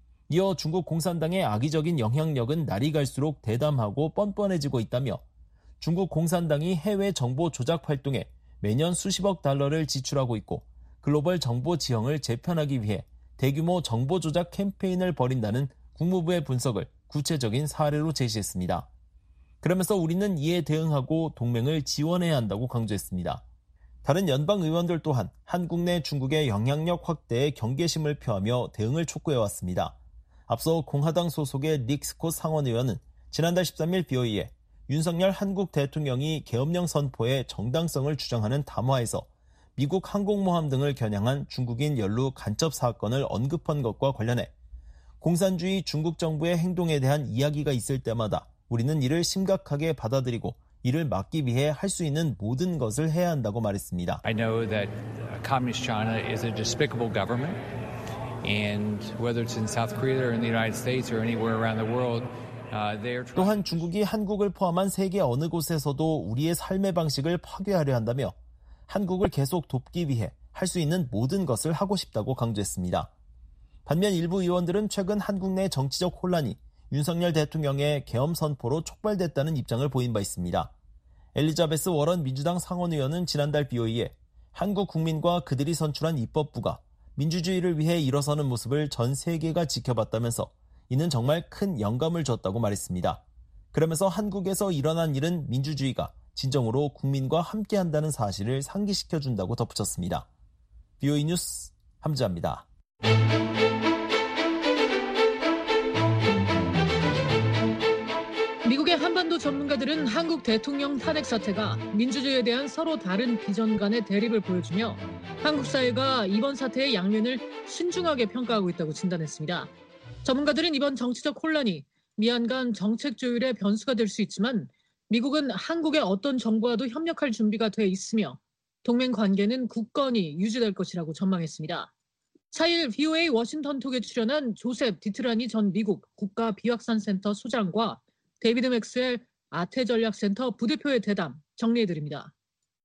이어 중국 공산당의 악의적인 영향력은 날이 갈수록 대담하고 뻔뻔해지고 있다며 중국 공산당이 해외 정보 조작 활동에 매년 수십억 달러를 지출하고 있고 글로벌 정보 지형을 재편하기 위해 대규모 정보 조작 캠페인을 벌인다는 국무부의 분석을 구체적인 사례로 제시했습니다. 그러면서 우리는 이에 대응하고 동맹을 지원해야 한다고 강조했습니다. 다른 연방 의원들 또한 한국 내 중국의 영향력 확대에 경계심을 표하며 대응을 촉구해왔습니다. 앞서 공화당 소속의 닉 스콧 상원 의원은 지난달 13일 BOE에 윤석열 한국 대통령이 계엄령 선포의 정당성을 주장하는 담화에서 미국 항공모함 등을 겨냥한 중국인 연루 간첩 사건을 언급한 것과 관련해 공산주의 중국 정부의 행동에 대한 이야기가 있을 때마다 우리는 이를 심각하게 받아들이고 이를 막기 위해 할 수 있는 모든 것을 해야 한다고 말했습니다. I know that Communist China is a despicable government, and whether it's in South Korea or in the United States or anywhere around the world, 또한 중국이 한국을 포함한 세계 어느 곳에서도 우리의 삶의 방식을 파괴하려 한다며 한국을 계속 돕기 위해 할 수 있는 모든 것을 하고 싶다고 강조했습니다. 반면 일부 의원들은 최근 한국 내 정치적 혼란이 윤석열 대통령의 계엄 선포로 촉발됐다는 입장을 보인 바 있습니다. 엘리자베스 워런 민주당 상원의원은 지난달 BOE에 한국 국민과 그들이 선출한 입법부가 민주주의를 위해 일어서는 모습을 전 세계가 지켜봤다면서 이는 정말 큰 영감을 줬다고 말했습니다. 그러면서 한국에서 일어난 일은 민주주의가 진정으로 국민과 함께한다는 사실을 상기시켜준다고 덧붙였습니다. BOE 뉴스 함지아입니다. 미국의 한반도 전문가들은 한국 대통령 탄핵 사태가 민주주의에 대한 서로 다른 비전 간의 대립을 보여주며 한국 사회가 이번 사태의 양면을 신중하게 평가하고 있다고 진단했습니다. 전문가들은 이번 정치적 혼란이 미한 간 정책 조율의 변수가 될 수 있지만 미국은 한국의 어떤 정부와도 협력할 준비가 돼 있으며 동맹 관계는 굳건히 유지될 것이라고 전망했습니다. 4일 VOA 워싱턴톡에 출연한 조셉 디트라니 전 미국 국가비확산센터 소장과 데이비드 맥스웰 아태전략센터 부대표의 대담 정리해드립니다.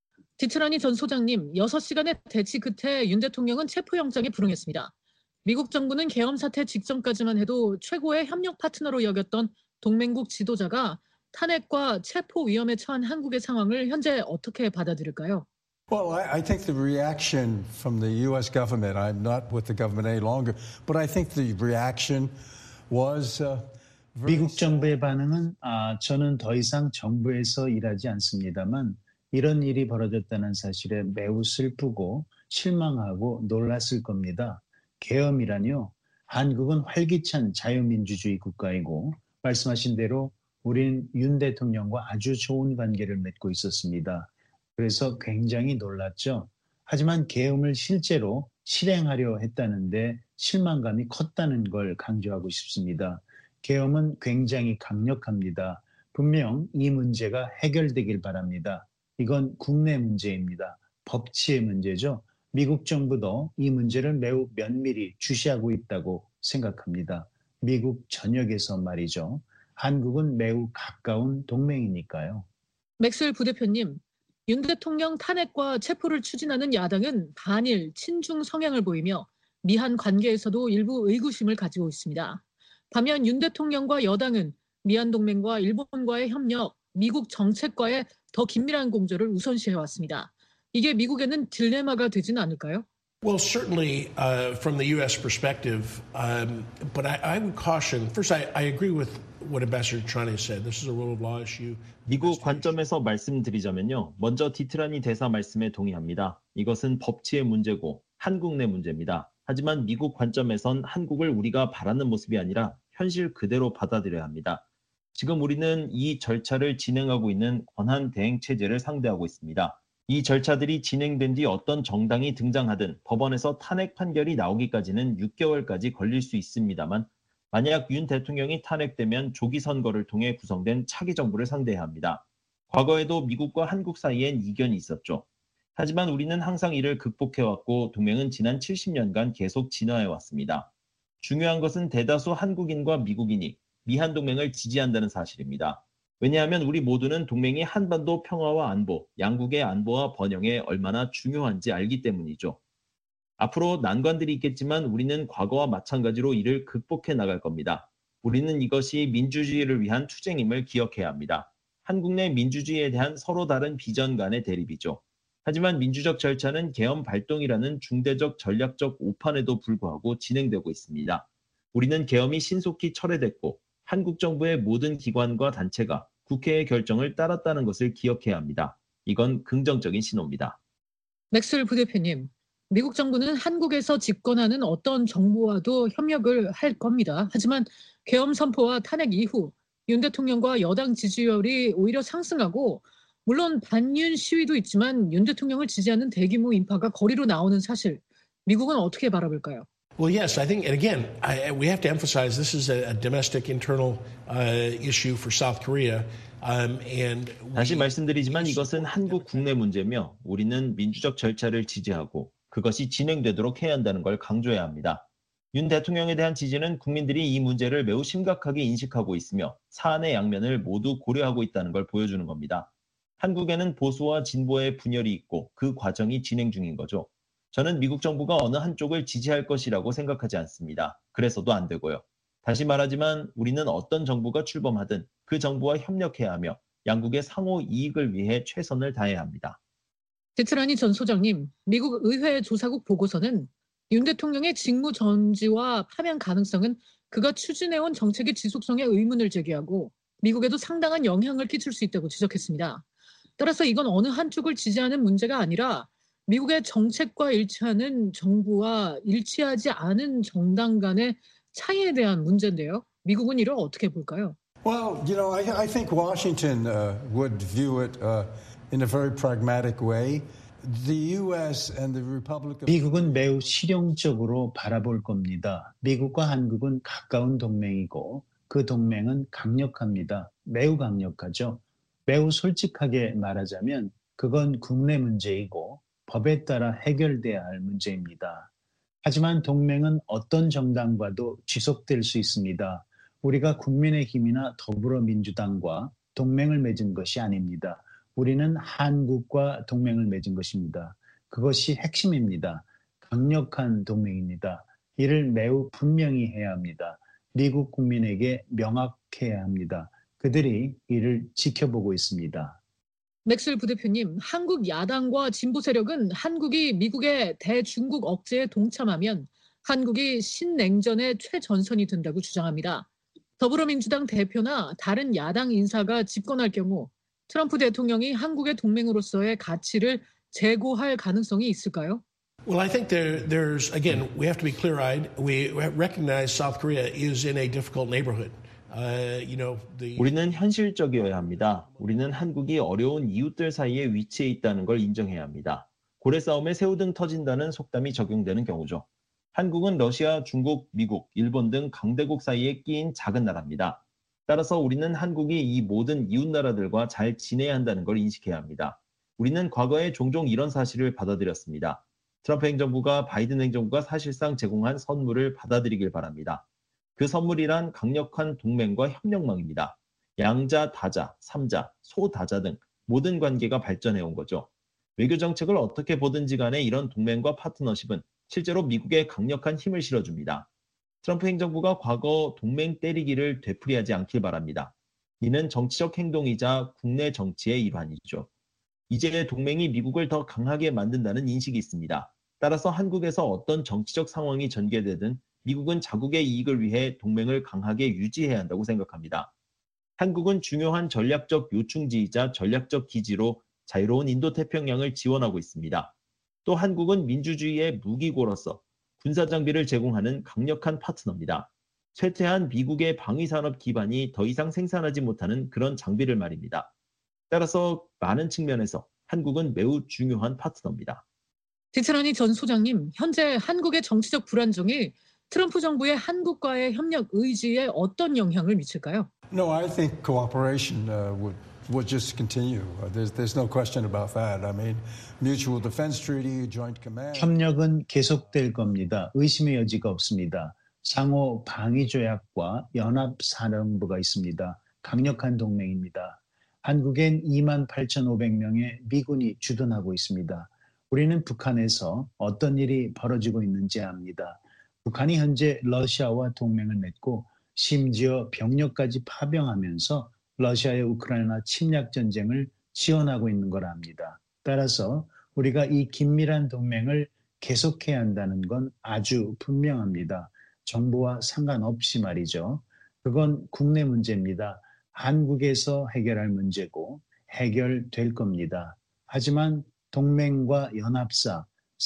디트라니 전 소장님, 6시간의 대치 끝에 윤 대통령은 체포영장에 불응했습니다. 미국 정부는 계엄 사태 직전까지만 해도 최고의 협력 파트너로 여겼던 동맹국 지도자가 탄핵과 체포 위험에 처한 한국의 상황을 현재 어떻게 받아들일까요? Well, I think the reaction from the U.S. government, I'm not with the government any longer, but I think the reaction was 미국 정부의 반응은 저는 더 이상 정부에서 일하지 않습니다만 이런 일이 벌어졌다는 사실에 매우 슬프고 실망하고 놀랐을 겁니다. 계엄이라뇨. 한국은 활기찬 자유민주주의 국가이고 말씀하신 대로 우린 윤 대통령과 아주 좋은 관계를 맺고 있었습니다. 그래서 굉장히 놀랐죠. 하지만 계엄을 실제로 실행하려 했다는데 실망감이 컸다는 걸 강조하고 싶습니다. 계엄은 굉장히 강력합니다. 분명 이 문제가 해결되길 바랍니다. 이건 국내 문제입니다. 법치의 문제죠. 미국 정부도 이 문제를 매우 면밀히 주시하고 있다고 생각합니다. 미국 전역에서 말이죠. 한국은 매우 가까운 동맹이니까요. 맥스웰 부대표님, 윤 대통령 탄핵과 체포를 추진하는 야당은 반일, 친중 성향을 보이며 미한 관계에서도 일부 의구심을 가지고 있습니다. 반면 윤 대통령과 여당은 미한 동맹과 일본과의 협력, 미국 정책과의 더 긴밀한 공조를 우선시해왔습니다. 이게 미국에는 딜레마가 되지는 않을까요? Well, certainly from the U.S. perspective, but I would caution. First, I agree with what Ambassador Trani said. This is a rule of law issue. 미국 관점에서 말씀드리자면요. 먼저 디트라니 대사 말씀에 동의합니다. 이것은 법치의 문제고 한국 내 문제입니다. 하지만 미국 관점에선 한국을 우리가 바라는 모습이 아니라 현실 그대로 받아들여야 합니다. 지금 우리는 이 절차를 진행하고 있는 권한 대행 체제를 상대하고 있습니다. 이 절차들이 진행된 뒤 어떤 정당이 등장하든 법원에서 탄핵 판결이 나오기까지는 6개월까지 걸릴 수 있습니다만 만약 윤 대통령이 탄핵되면 조기 선거를 통해 구성된 차기 정부를 상대해야 합니다. 과거에도 미국과 한국 사이엔 이견이 있었죠. 하지만 우리는 항상 이를 극복해왔고 동맹은 지난 70년간 계속 진화해왔습니다. 중요한 것은 대다수 한국인과 미국인이 미한 동맹을 지지한다는 사실입니다. 왜냐하면 우리 모두는 동맹이 한반도 평화와 안보, 양국의 안보와 번영에 얼마나 중요한지 알기 때문이죠. 앞으로 난관들이 있겠지만 우리는 과거와 마찬가지로 이를 극복해 나갈 겁니다. 우리는 이것이 민주주의를 위한 투쟁임을 기억해야 합니다. 한국 내 민주주의에 대한 서로 다른 비전 간의 대립이죠. 하지만 민주적 절차는 계엄 발동이라는 중대적 전략적 오판에도 불구하고 진행되고 있습니다. 우리는 계엄이 신속히 철회됐고 한국 정부의 모든 기관과 단체가 국회의 결정을 따랐다는 것을 기억해야 합니다. 이건 긍정적인 신호입니다. 맥스웰 부대표님, 미국 정부는 한국에서 집권하는 어떤 정부와도 협력을 할 겁니다. 하지만 계엄 선포와 탄핵 이후 윤 대통령과 여당 지지율이 오히려 상승하고 물론 반윤 시위도 있지만 윤 대통령을 지지하는 대규모 인파가 거리로 나오는 사실, 미국은 어떻게 바라볼까요? Well, yes, I think, and again, we have to emphasize this is a domestic internal issue for South Korea. 다시 말씀드리지만 이것은 한국 국내 문제며 우리는 민주적 절차를 지지하고 그것이 진행되도록 해야 한다는 걸 강조해야 합니다. 윤 대통령에 대한 지지는 국민들이 이 문제를 매우 심각하게 인식하고 있으며 사안의 양면을 모두 고려하고 있다는 걸 보여주는 겁니다. 한국에는 보수와 진보의 분열이 있고 그 과정이 진행 중인 거죠. 저는 미국 정부가 어느 한쪽을 지지할 것이라고 생각하지 않습니다. 그래서도 안 되고요. 다시 말하지만 우리는 어떤 정부가 출범하든 그 정부와 협력해야 하며 양국의 상호 이익을 위해 최선을 다해야 합니다. 디트라니 전 소장님, 미국 의회 조사국 보고서는 윤 대통령의 직무 전지와 파면 가능성은 그가 추진해온 정책의 지속성에 의문을 제기하고 미국에도 상당한 영향을 끼칠 수 있다고 지적했습니다. 따라서 이건 어느 한쪽을 지지하는 문제가 아니라 미국의 정책과 일치하는 정부와 일치하지 않은 정당 간의 차이에 대한 문제인데요. 미국은 이를 어떻게 볼까요? Well, I think Washington would view it in a very pragmatic way. The U.S. and the Republic of 미국은 매우 실용적으로 바라볼 겁니다. 미국과 한국은 가까운 동맹이고 그 동맹은 강력합니다. 매우 강력하죠. 매우 솔직하게 말하자면 그건 국내 문제이고 법에 따라 해결돼야 할 문제입니다. 하지만 동맹은 어떤 정당과도 지속될 수 있습니다. 우리가 국민의힘이나 더불어민주당과 동맹을 맺은 것이 아닙니다. 우리는 한국과 동맹을 맺은 것입니다. 그것이 핵심입니다. 강력한 동맹입니다. 이를 매우 분명히 해야 합니다. 미국 국민에게 명확해야 합니다. 그들이 이를 지켜보고 있습니다. 맥스웰 부대표님, 한국 야당과 진보 세력은 한국이 미국의 대중국 억제에 동참하면 한국이 신냉전의 최전선이 된다고 주장합니다. 더불어민주당 대표나 다른 야당 인사가 집권할 경우 트럼프 대통령이 한국의 동맹으로서의 가치를 제고할 가능성이 있을까요? Well, I think there's, again, we have to be clear-eyed. We recognize South Korea is in a difficult neighborhood. 우리는 현실적이어야 합니다. 우리는 한국이 어려운 이웃들 사이에 위치해 있다는 걸 인정해야 합니다. 고래 싸움에 새우등 터진다는 속담이 적용되는 경우죠. 한국은 러시아, 중국, 미국, 일본 등 강대국 사이에 끼인 작은 나라입니다. 따라서 우리는 한국이 이 모든 이웃 나라들과 잘 지내야 한다는 걸 인식해야 합니다. 우리는 과거에 종종 이런 사실을 받아들였습니다. 트럼프 행정부가 바이든 행정부가 사실상 제공한 선물을 받아들이길 바랍니다. 그 선물이란 강력한 동맹과 협력망입니다. 양자, 다자, 삼자, 소다자 등 모든 관계가 발전해온 거죠. 외교 정책을 어떻게 보든지 간에 이런 동맹과 파트너십은 실제로 미국에 강력한 힘을 실어줍니다. 트럼프 행정부가 과거 동맹 때리기를 되풀이하지 않길 바랍니다. 이는 정치적 행동이자 국내 정치의 일환이죠. 이제 동맹이 미국을 더 강하게 만든다는 인식이 있습니다. 따라서 한국에서 어떤 정치적 상황이 전개되든 미국은 자국의 이익을 위해 동맹을 강하게 유지해야 한다고 생각합니다. 한국은 중요한 전략적 요충지이자 전략적 기지로 자유로운 인도태평양을 지원하고 있습니다. 또 한국은 민주주의의 무기고로서 군사장비를 제공하는 강력한 파트너입니다. 쇠퇴한 미국의 방위산업 기반이 더 이상 생산하지 못하는 그런 장비를 말입니다. 따라서 많은 측면에서 한국은 매우 중요한 파트너입니다. 디트라니 전 소장님, 현재 한국의 정치적 불안정이 트럼프 정부의 한국과의 협력 의지에 어떤 영향을 미칠까요? No, I think cooperation would just continue. There's no question about that. I mean, mutual defense treaty, joint command. 협력은 계속될 겁니다. 의심의 여지가 없습니다. 상호 방위 조약과 연합 사령부가 있습니다. 강력한 동맹입니다. 한국엔 28,500명의 미군이 주둔하고 있습니다. 우리는 북한에서 어떤 일이 벌어지고 있는지 압니다. 북한이 현재 러시아와 동맹을 맺고 심지어 병력까지 파병하면서 러시아의 우크라이나 침략 전쟁을 지원하고 있는 걸 압니다. 따라서 우리가 이 긴밀한 동맹을 계속해야 한다는 건 아주 분명합니다. 정부와 상관없이 말이죠. 그건 국내 문제입니다. 한국에서 해결할 문제고 해결될 겁니다. 하지만 동맹과 연합사,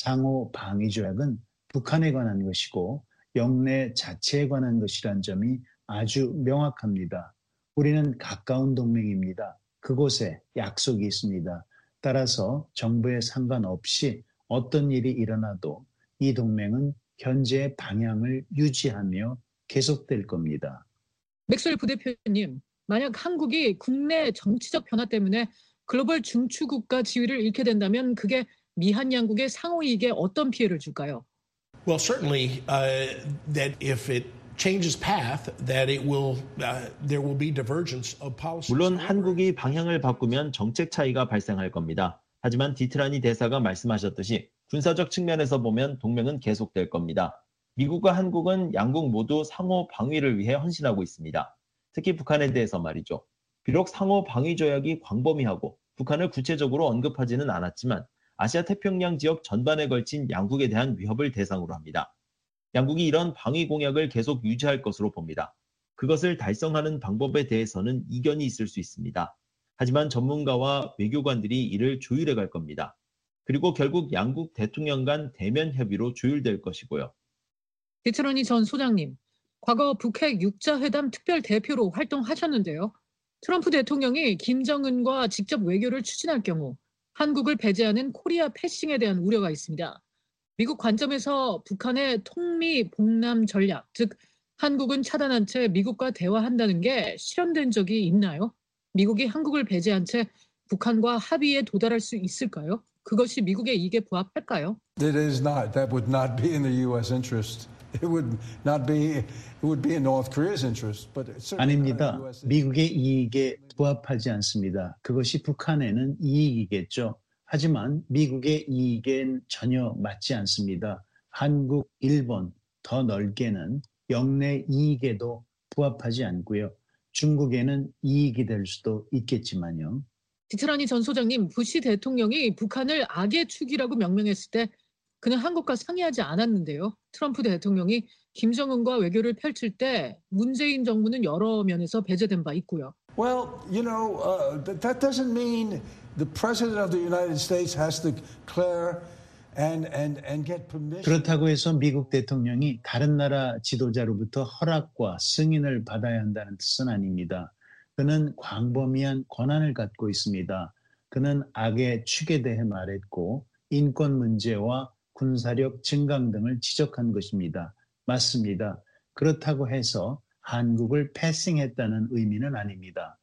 상호 방위 조약은 북한에 관한 것이고 영내 자체에 관한 것이란 점이 아주 명확합니다. 우리는 가까운 동맹입니다. 그곳에 약속이 있습니다. 따라서 정부에 상관없이 어떤 일이 일어나도 이 동맹은 현재의 방향을 유지하며 계속될 겁니다. 맥스웰 부대표님, 만약 한국이 국내 정치적 변화 때문에 글로벌 중추국가 지위를 잃게 된다면 그게 미한 양국의 상호 이익에 어떤 피해를 줄까요? Well, certainly that if it changes path, that it will there will be divergence of policy. 물론 한국이 방향을 바꾸면 정책 차이가 발생할 겁니다. 하지만 디트라니 대사가 말씀하셨듯이 군사적 측면에서 보면 동맹은 계속될 겁니다. 미국과 한국은 양국 모두 상호 방위를 위해 헌신하고 있습니다. 특히 북한에 대해서 말이죠. 비록 상호 방위 조약이 광범위하고 북한을 구체적으로 언급하지는 않았지만 아시아 태평양 지역 전반에 걸친 양국에 대한 위협을 대상으로 합니다. 양국이 이런 방위 공약을 계속 유지할 것으로 봅니다. 그것을 달성하는 방법에 대해서는 이견이 있을 수 있습니다. 하지만 전문가와 외교관들이 이를 조율해 갈 겁니다. 그리고 결국 양국 대통령 간 대면 협의로 조율될 것이고요. 디트라니 전 소장님, 과거 북핵 육자회담 특별 대표로 활동하셨는데요. 트럼프 대통령이 김정은과 직접 외교를 추진할 경우 한국을 배제하는 코리아 패싱에 대한 우려가 있습니다. 미국 관점에서 북한의 통미 봉남 전략, 즉 한국은 차단한 채 미국과 대화한다는 게 실현된 적이 있나요? 미국이 한국을 배제한 채 북한과 합의에 도달할 수 있을까요? 그것이 미국의 이익에 부합할까요? It is not. That would not be in the U.S. interest. It would not be. It would be in North Korea's interest. But 아닙니다. 미국의 이익에 부합하지 않습니다. 그것이 북한에는 이익이겠죠. 하지만 미국의 이익엔 전혀 맞지 않습니다. 한국, 일본, 더 넓게는 영내 이익에도 부합하지 않고요. 중국에는 이익이 될 수도 있겠지만요. 디트라니 전 소장님, 부시 대통령이 북한을 악의 축이라고 명명했을 때 그는 한국과 상의하지 않았는데요. 트럼프 대통령이 김정은과 외교를 펼칠 때 문재인 정부는 여러 면에서 배제된 바 있고요. Well, that doesn't mean the president of the United States has to declare and get permission. 그렇다고 해서 미국 대통령이 다른 나라 지도자로부터 허락과 승인을 받아야 한다는 뜻은 아닙니다. 그는 광범위한 권한을 갖고 있습니다. 그는 악의 축에 대해 말했고 인권 문제와 군사력 증강 등을 지적한 것입니다. 맞습니다. 그렇다고 해서 한국을 패싱했다는 의미는 아닙니다.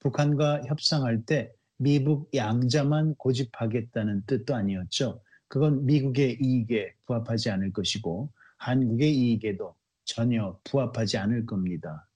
북한과 협상할 때 미국 양자만 고집하겠다는 뜻도 아니었죠. 그건 미국의 이익에 부합하지 않을 것이고 한국의 이익에도 전혀 부합하지 않을 겁니다.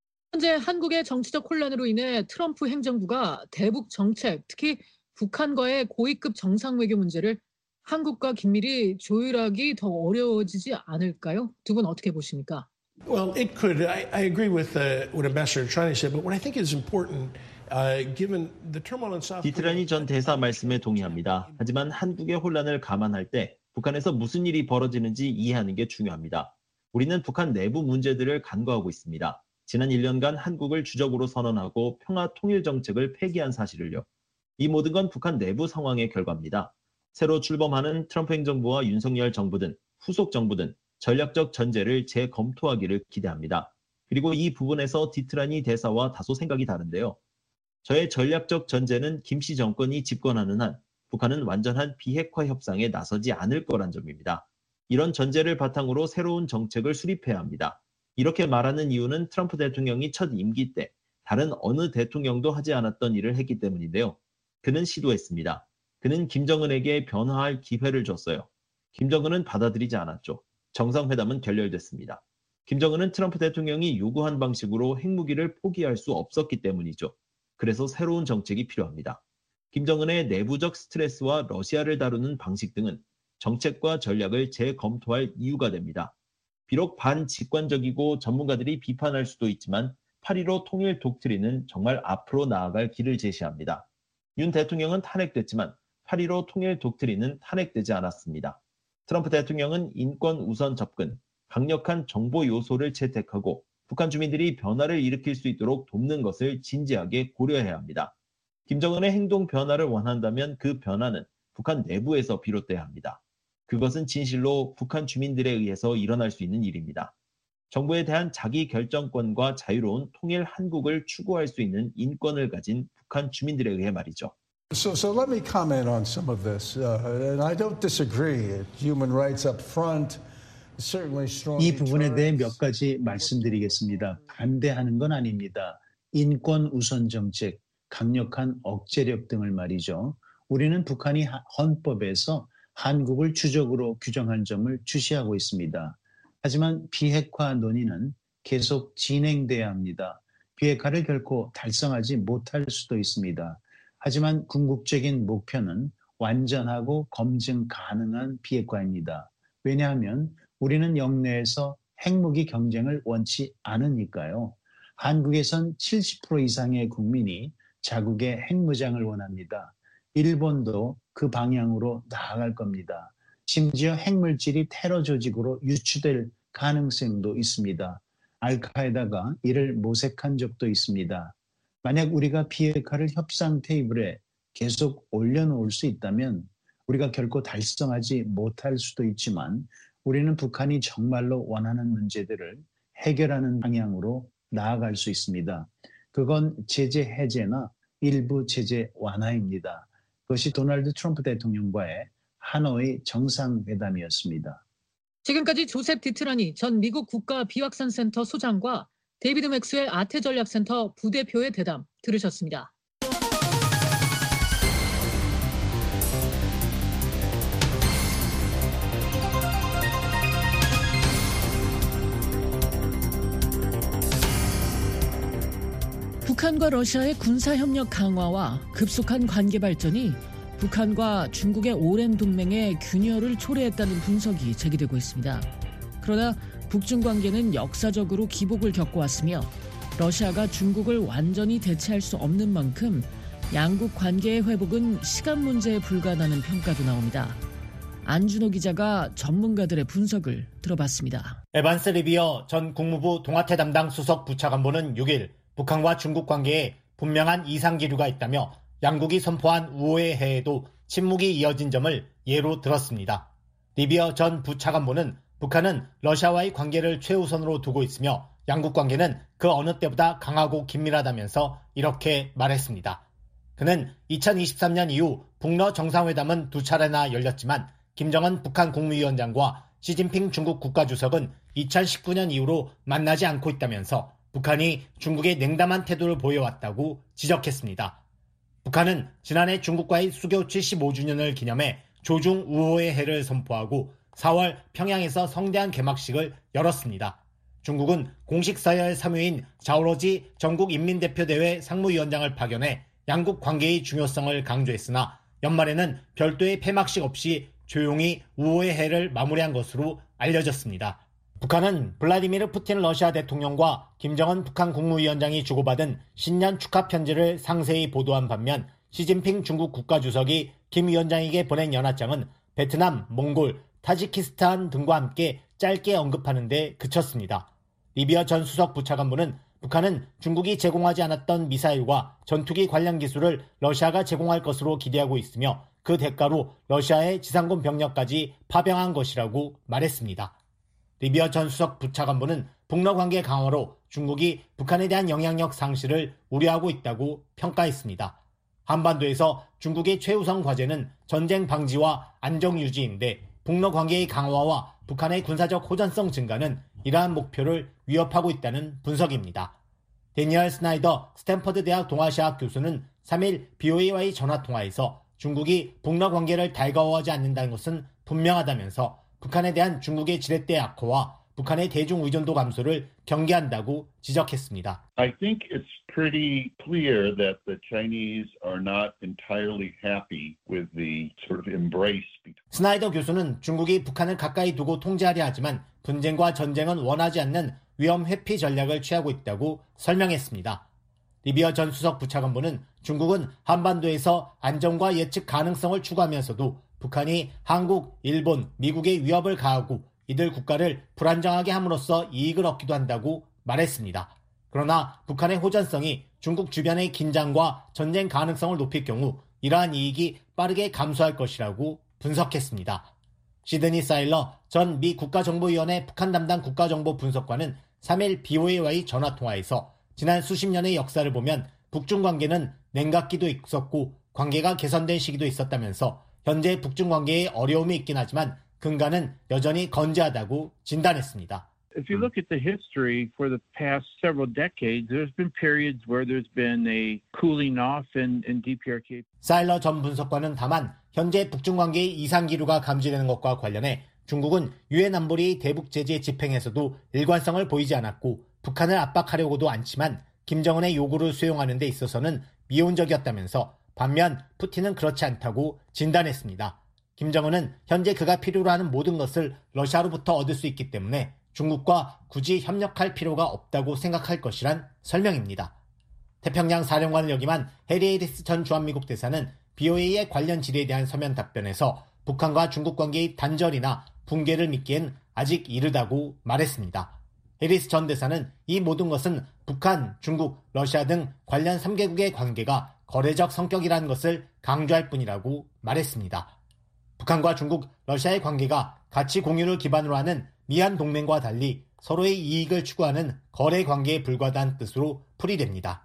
현재 한국의 정치적 혼란으로 인해 트럼프 행정부가 대북 정책, 특히 북한과의 고위급 정상외교 문제를 한국과 긴밀히 조율하기 더 어려워지지 않을까요? 두 분 어떻게 보십니까? Well, it could. I agree with what Ambassador Chani said, but what I think is important, given the turmoil in South Korea. 디트라니 전 대사 말씀에 동의합니다. 하지만 한국의 혼란을 감안할 때 북한에서 무슨 일이 벌어지는지 이해하는 게 중요합니다. 우리는 북한 내부 문제들을 간과하고 있습니다. 지난 1년간 한국을 주적으로 선언하고 평화 통일 정책을 폐기한 사실을요. 이 모든 건 북한 내부 상황의 결과입니다. 새로 출범하는 트럼프 행정부와 윤석열 정부 등 후속 정부 등 전략적 전제를 재검토하기를 기대합니다. 그리고 이 부분에서 디트라니 대사와 다소 생각이 다른데요. 저의 전략적 전제는 김씨 정권이 집권하는 한 북한은 완전한 비핵화 협상에 나서지 않을 거란 점입니다. 이런 전제를 바탕으로 새로운 정책을 수립해야 합니다. 이렇게 말하는 이유는 트럼프 대통령이 첫 임기 때 다른 어느 대통령도 하지 않았던 일을 했기 때문인데요. 그는 시도했습니다. 그는 김정은에게 변화할 기회를 줬어요. 김정은은 받아들이지 않았죠. 정상회담은 결렬됐습니다. 김정은은 트럼프 대통령이 요구한 방식으로 핵무기를 포기할 수 없었기 때문이죠. 그래서 새로운 정책이 필요합니다. 김정은의 내부적 스트레스와 러시아를 다루는 방식 등은 정책과 전략을 재검토할 이유가 됩니다. 비록 반직관적이고 전문가들이 비판할 수도 있지만 8.15 통일 독트린은 정말 앞으로 나아갈 길을 제시합니다. 윤 대통령은 탄핵됐지만 8.15 통일 독트린은 탄핵되지 않았습니다. 트럼프 대통령은 인권 우선 접근, 강력한 정보 요소를 채택하고 북한 주민들이 변화를 일으킬 수 있도록 돕는 것을 진지하게 고려해야 합니다. 김정은의 행동 변화를 원한다면 그 변화는 북한 내부에서 비롯돼야 합니다. 그것은 진실로 북한 주민들에 의해서 일어날 수 있는 일입니다. 정부에 대한 자기 결정권과 자유로운 통일 한국을 추구할 수 있는 인권을 가진 북한 주민들에 의해 말이죠. So let me comment on some of this. And I don't disagree. Human rights up front, certainly strong. 이 부분에 대해 몇 가지 말씀드리겠습니다. 반대하는 건 아닙니다. 인권 우선 정책, 강력한 억제력 등을 말이죠. 우리는 북한이 헌법에서 한국을 주적으로 규정한 점을 주시하고 있습니다. 하지만 비핵화 논의는 계속 진행돼야 합니다. 비핵화를 결코 달성하지 못할 수도 있습니다. 하지만 궁극적인 목표는 완전하고 검증 가능한 비핵화입니다. 왜냐하면 우리는 영내에서 핵무기 경쟁을 원치 않으니까요. 한국에선 70% 이상의 국민이 자국의 핵무장을 원합니다. 일본도 그 방향으로 나아갈 겁니다. 심지어 핵물질이 테러 조직으로 유추될 가능성도 있습니다. 알카에다가 이를 모색한 적도 있습니다. 만약 우리가 비핵화를 협상 테이블에 계속 올려놓을 수 있다면 우리가 결코 달성하지 못할 수도 있지만 우리는 북한이 정말로 원하는 문제들을 해결하는 방향으로 나아갈 수 있습니다. 그건 제재 해제나 일부 제재 완화입니다. 그것이 도널드 트럼프 대통령과의 하노이 정상회담이었습니다. 지금까지 조셉 디트라니 전 미국 국가비확산센터 소장과 데이비드 맥스웰 아태전략센터 부대표의 대담 들으셨습니다. 북한과 러시아의 군사협력 강화와 급속한 관계 발전이 북한과 중국의 오랜 동맹에 균열을 초래했다는 분석이 제기되고 있습니다. 그러나 북중 관계는 역사적으로 기복을 겪어왔으며 러시아가 중국을 완전히 대체할 수 없는 만큼 양국 관계의 회복은 시간 문제에 불과하다는 평가도 나옵니다. 안준호 기자가 전문가들의 분석을 들어봤습니다. 에반스 리비어 전 국무부 동아태 담당 수석 부차관보는 6일 북한과 중국 관계에 분명한 이상 기류가 있다며 양국이 선포한 우호의 해에도 침묵이 이어진 점을 예로 들었습니다. 리비어 전 부차관보는 북한은 러시아와의 관계를 최우선으로 두고 있으며 양국 관계는 그 어느 때보다 강하고 긴밀하다면서 이렇게 말했습니다. 그는 2023년 이후 북러 정상회담은 2차례나 열렸지만 김정은 북한 국무위원장과 시진핑 중국 국가주석은 2019년 이후로 만나지 않고 있다면서 북한이 중국에 냉담한 태도를 보여왔다고 지적했습니다. 북한은 지난해 중국과의 수교 75주년을 기념해 조중 우호의 해를 선포하고 4월 평양에서 성대한 개막식을 열었습니다. 중국은 공식 서열 3위인 자오러지 전국인민대표대회 상무위원장을 파견해 양국 관계의 중요성을 강조했으나 연말에는 별도의 폐막식 없이 조용히 우호의 해를 마무리한 것으로 알려졌습니다. 북한은 블라디미르 푸틴 러시아 대통령과 김정은 북한 국무위원장이 주고받은 신년 축하 편지를 상세히 보도한 반면 시진핑 중국 국가주석이 김 위원장에게 보낸 연하장은 베트남, 몽골, 타지키스탄 등과 함께 짧게 언급하는 데 그쳤습니다. 리비어 전 수석 부차관보는 북한은 중국이 제공하지 않았던 미사일과 전투기 관련 기술을 러시아가 제공할 것으로 기대하고 있으며 그 대가로 러시아의 지상군 병력까지 파병한 것이라고 말했습니다. 리비어 전 수석 부차관보는 북러 관계 강화로 중국이 북한에 대한 영향력 상실을 우려하고 있다고 평가했습니다. 한반도에서 중국의 최우선 과제는 전쟁 방지와 안정 유지인데 북러 관계의 강화와 북한의 군사적 호전성 증가는 이러한 목표를 위협하고 있다는 분석입니다. 데니얼 스나이더 스탠퍼드 대학 동아시아학 교수는 3일 BOA와의 전화통화에서 중국이 북러 관계를 달가워하지 않는다는 것은 분명하다면서 북한에 대한 중국의 지렛대 악화와 북한의 대중 의존도 감소를 경계한다고 지적했습니다. I think it's pretty clear that the Chinese are not entirely happy with the sort of embrace. 스나이더 교수는 중국이 북한을 가까이 두고 통제하려 하지만 분쟁과 전쟁은 원하지 않는 위험 회피 전략을 취하고 있다고 설명했습니다. 리비어 전 수석 부차관보는 중국은 한반도에서 안정과 예측 가능성을 추구하면서도 북한이 한국, 일본, 미국의 위협을 가하고 이들 국가를 불안정하게 함으로써 이익을 얻기도 한다고 말했습니다. 그러나 북한의 호전성이 중국 주변의 긴장과 전쟁 가능성을 높일 경우 이러한 이익이 빠르게 감소할 것이라고 분석했습니다. 시드니 사일러 전 미 국가정보위원회 북한 담당 국가정보 분석관은 3일 BOA와의 전화통화에서 지난 수십 년의 역사를 보면 북중 관계는 냉각기도 있었고 관계가 개선된 시기도 있었다면서 현재 북중 관계에 어려움이 있긴 하지만 근간은 여전히 건재하다고 진단했습니다. If you look at the history for the past several decades, there's been periods where there's been a cooling off in DPRK. 사일러 전 분석관은 다만 현재 북중 관계의 이상 기류가 감지되는 것과 관련해 중국은 유엔 안보리 대북 제재 집행에서도 일관성을 보이지 않았고 북한을 압박하려고도 않지만 김정은의 요구를 수용하는 데 있어서는 미온적이었다면서 반면 푸틴은 그렇지 않다고 진단했습니다. 김정은은 현재 그가 필요로 하는 모든 것을 러시아로부터 얻을 수 있기 때문에 중국과 굳이 협력할 필요가 없다고 생각할 것이란 설명입니다. 태평양 사령관을 역임한 해리 해리스 전 주한미국 대사는 BOA의 관련 질의에 대한 서면 답변에서 북한과 중국 관계의 단절이나 붕괴를 믿기엔 아직 이르다고 말했습니다. 해리스 전 대사는 이 모든 것은 북한, 중국, 러시아 등 관련 3개국의 관계가 거래적 성격이라는 것을 강조할 뿐이라고 말했습니다. 북한과 중국, 러시아의 관계가 가치 공유를 기반으로 하는 미한 동맹과 달리 서로의 이익을 추구하는 거래 관계에 불과하다는 뜻으로 풀이됩니다.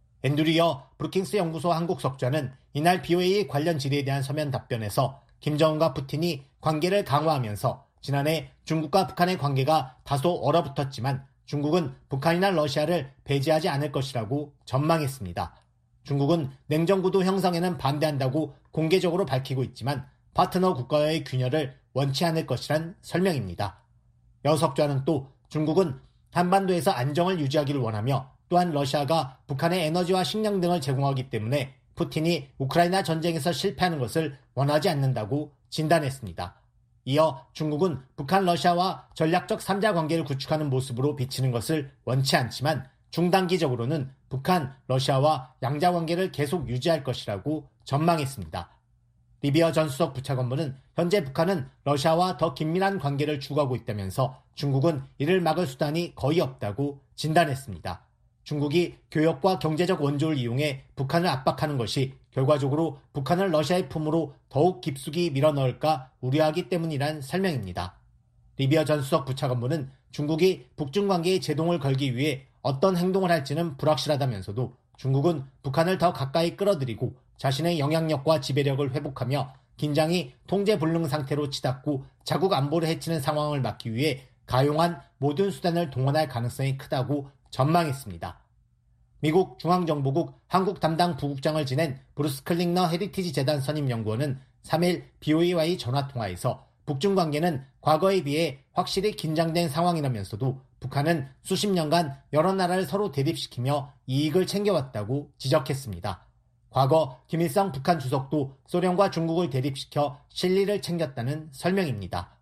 앤드류어 브루킹스 연구소 한국 석좌는 이날 BOA 관련 질의에 대한 서면 답변에서 김정은과 푸틴이 관계를 강화하면서 지난해 중국과 북한의 관계가 다소 얼어붙었지만 중국은 북한이나 러시아를 배제하지 않을 것이라고 전망했습니다. 중국은 냉정구도 형성에는 반대한다고 공개적으로 밝히고 있지만 파트너 국가와의 균열을 원치 않을 것이란 설명입니다. 여석좌는 또 중국은 한반도에서 안정을 유지하기를 원하며 또한 러시아가 북한의 에너지와 식량 등을 제공하기 때문에 푸틴이 우크라이나 전쟁에서 실패하는 것을 원하지 않는다고 진단했습니다. 이어 중국은 북한 러시아와 전략적 3자 관계를 구축하는 모습으로 비치는 것을 원치 않지만 중단기적으로는 북한 러시아와 양자 관계를 계속 유지할 것이라고 전망했습니다. 리비어 전 수석 부차관보는 현재 북한은 러시아와 더 긴밀한 관계를 추구하고 있다면서 중국은 이를 막을 수단이 거의 없다고 진단했습니다. 중국이 교역과 경제적 원조를 이용해 북한을 압박하는 것이 결과적으로 북한을 러시아의 품으로 더욱 깊숙이 밀어넣을까 우려하기 때문이란 설명입니다. 리비어 전 수석 부차관보는 중국이 북중 관계에 제동을 걸기 위해 어떤 행동을 할지는 불확실하다면서도 중국은 북한을 더 가까이 끌어들이고 자신의 영향력과 지배력을 회복하며 긴장이 통제불능 상태로 치닫고 자국 안보를 해치는 상황을 막기 위해 가용한 모든 수단을 동원할 가능성이 크다고 전망했습니다. 미국 중앙정보국 한국 담당 부국장을 지낸 브루스 클링너 헤리티지 재단 선임연구원은 3일 BOA와의 전화통화에서 북중 관계는 과거에 비해 확실히 긴장된 상황이라면서도 북한은 수십 년간 여러 나라를 서로 대립시키며 이익을 챙겨왔다고 지적했습니다. 과거 김일성 북한 주석도 소련과 중국을 대립시켜 실리를 챙겼다는 설명입니다.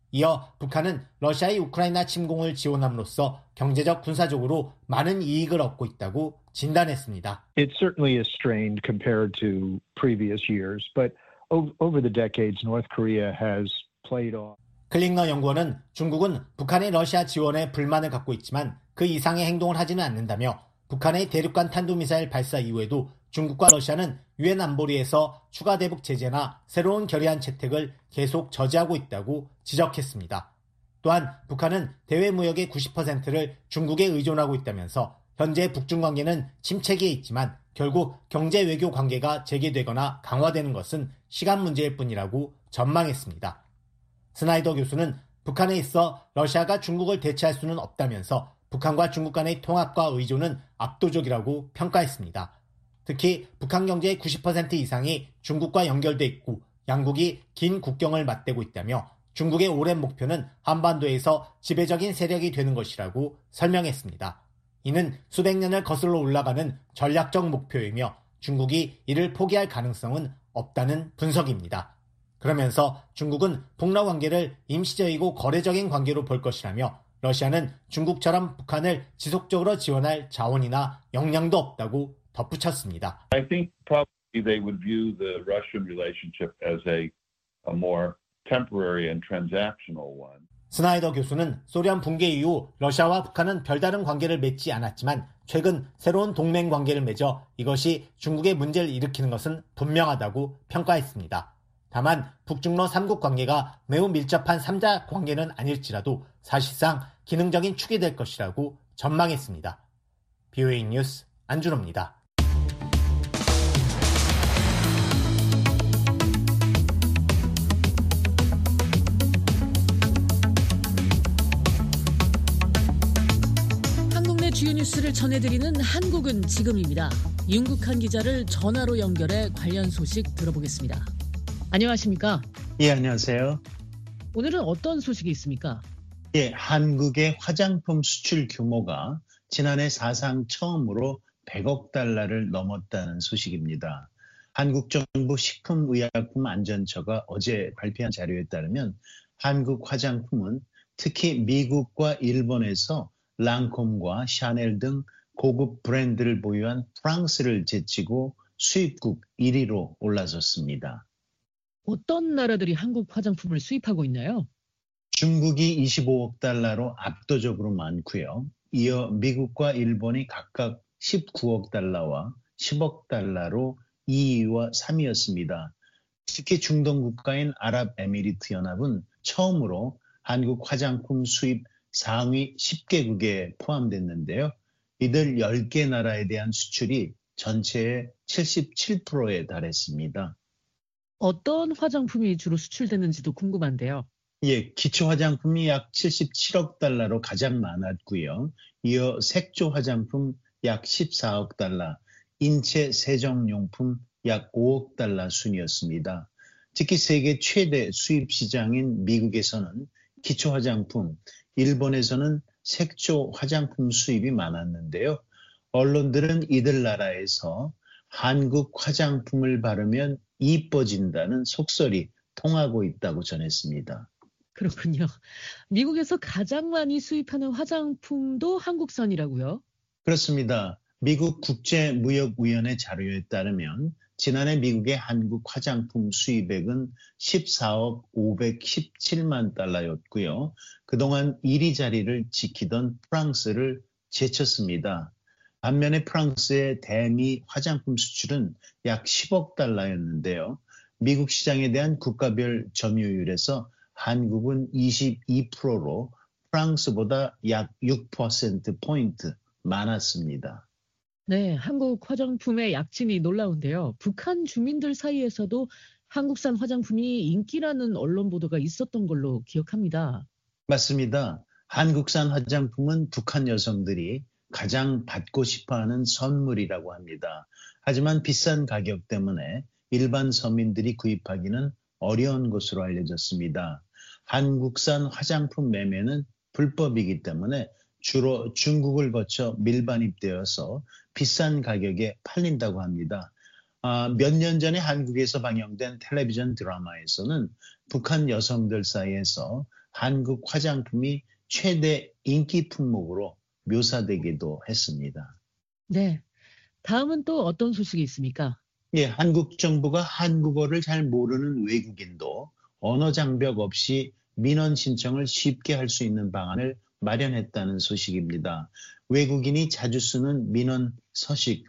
이어 북한은 러시아의 우크라이나 침공을 지원함으로써 경제적 군사적으로 많은 이익을 얻고 있다고 진단했습니다. It certainly is strained compared to previous years, but over the decades, North Korea has played off. 클링너 연구원은 중국은 북한의 러시아 지원에 불만을 갖고 있지만 그 이상의 행동을 하지는 않는다며 북한의 대륙간 탄도미사일 발사 이후에도 중국과 러시아는 유엔 안보리에서 추가 대북 제재나 새로운 결의안 채택을 계속 저지하고 있다고 지적했습니다. 또한 북한은 대외 무역의 90%를 중국에 의존하고 있다면서 현재 북중 관계는 침체기에 있지만 결국 경제 외교 관계가 재개되거나 강화되는 것은 시간 문제일 뿐이라고 전망했습니다. 스나이더 교수는 북한에 있어 러시아가 중국을 대체할 수는 없다면서 북한과 중국 간의 통합과 의존은 압도적이라고 평가했습니다. 특히 북한 경제의 90% 이상이 중국과 연결돼 있고 양국이 긴 국경을 맞대고 있다며 중국의 오랜 목표는 한반도에서 지배적인 세력이 되는 것이라고 설명했습니다. 이는 수백 년을 거슬러 올라가는 전략적 목표이며 중국이 이를 포기할 가능성은 없다는 분석입니다. 그러면서 중국은 북러 관계를 임시적이고 거래적인 관계로 볼 것이라며 러시아는 중국처럼 북한을 지속적으로 지원할 자원이나 역량도 없다고 덧붙였습니다. I think probably they would view the Russian relationship as a more temporary and transactional one. 스나이더 교수는 소련 붕괴 이후 러시아와 북한은 별다른 관계를 맺지 않았지만 최근 새로운 동맹 관계를 맺어 이것이 중국의 문제를 일으키는 것은 분명하다고 평가했습니다. 다만 북중러 3국 관계가 매우 밀접한 3자 관계는 아닐지라도 사실상 기능적인 축이 될 것이라고 전망했습니다. BOA 뉴스 안준호입니다. 한국 내 주요 뉴스를 전해드리는 한국은 지금입니다. 윤국한 기자를 전화로 연결해 관련 소식 들어보겠습니다. 안녕하십니까? 예, 안녕하세요. 오늘은 어떤 소식이 있습니까? 예, 한국의 화장품 수출 규모가 지난해 사상 처음으로 100억 달러를 넘었다는 소식입니다. 한국 정부 식품의약품안전처가 어제 발표한 자료에 따르면 한국 화장품은 특히 미국과 일본에서 랑콤과 샤넬 등 고급 브랜드를 보유한 프랑스를 제치고 수입국 1위로 올라섰습니다. 어떤 나라들이 한국 화장품을 수입하고 있나요? 중국이 25억 달러로 압도적으로 많고요. 이어 미국과 일본이 각각 19억 달러와 10억 달러로 2위와 3위였습니다. 특히 중동 국가인 아랍에미리트 연합은 처음으로 한국 화장품 수입 상위 10개국에 포함됐는데요. 이들 10개 나라에 대한 수출이 전체의 77%에 달했습니다. 어떤 화장품이 주로 수출되는지도 궁금한데요. 예, 기초 화장품이 약 77억 달러로 가장 많았고요. 이어 색조 화장품 약 14억 달러, 인체 세정용품 약 5억 달러 순이었습니다. 특히 세계 최대 수입 시장인 미국에서는 기초 화장품, 일본에서는 색조 화장품 수입이 많았는데요. 언론들은 이들 나라에서 한국 화장품을 바르면 이뻐진다는 속설이 통하고 있다고 전했습니다. 그렇군요. 미국에서 가장 많이 수입하는 화장품도 한국산이라고요? 그렇습니다. 미국 국제무역위원회 자료에 따르면 지난해 미국의 한국 화장품 수입액은 14억 517만 달러였고요. 그동안 1위 자리를 지키던 프랑스를 제쳤습니다. 반면에 프랑스의 대미 화장품 수출은 약 10억 달러였는데요. 미국 시장에 대한 국가별 점유율에서 한국은 22%로 프랑스보다 약 6%포인트 많았습니다. 네, 한국 화장품의 약진이 놀라운데요. 북한 주민들 사이에서도 한국산 화장품이 인기라는 언론 보도가 있었던 걸로 기억합니다. 맞습니다. 한국산 화장품은 북한 여성들이 가장 받고 싶어하는 선물이라고 합니다. 하지만 비싼 가격 때문에 일반 서민들이 구입하기는 어려운 것으로 알려졌습니다. 한국산 화장품 매매는 불법이기 때문에 주로 중국을 거쳐 밀반입되어서 비싼 가격에 팔린다고 합니다. 몇 년 전에 한국에서 방영된 텔레비전 드라마에서는 북한 여성들 사이에서 한국 화장품이 최대 인기 품목으로 묘사되기도 했습니다. 네, 다음은 또 어떤 소식이 있습니까? 예, 한국 정부가 한국어를 잘 모르는 외국인도 언어 장벽 없이 민원 신청을 쉽게 할 수 있는 방안을 마련했다는 소식입니다. 외국인이 자주 쓰는 민원 서식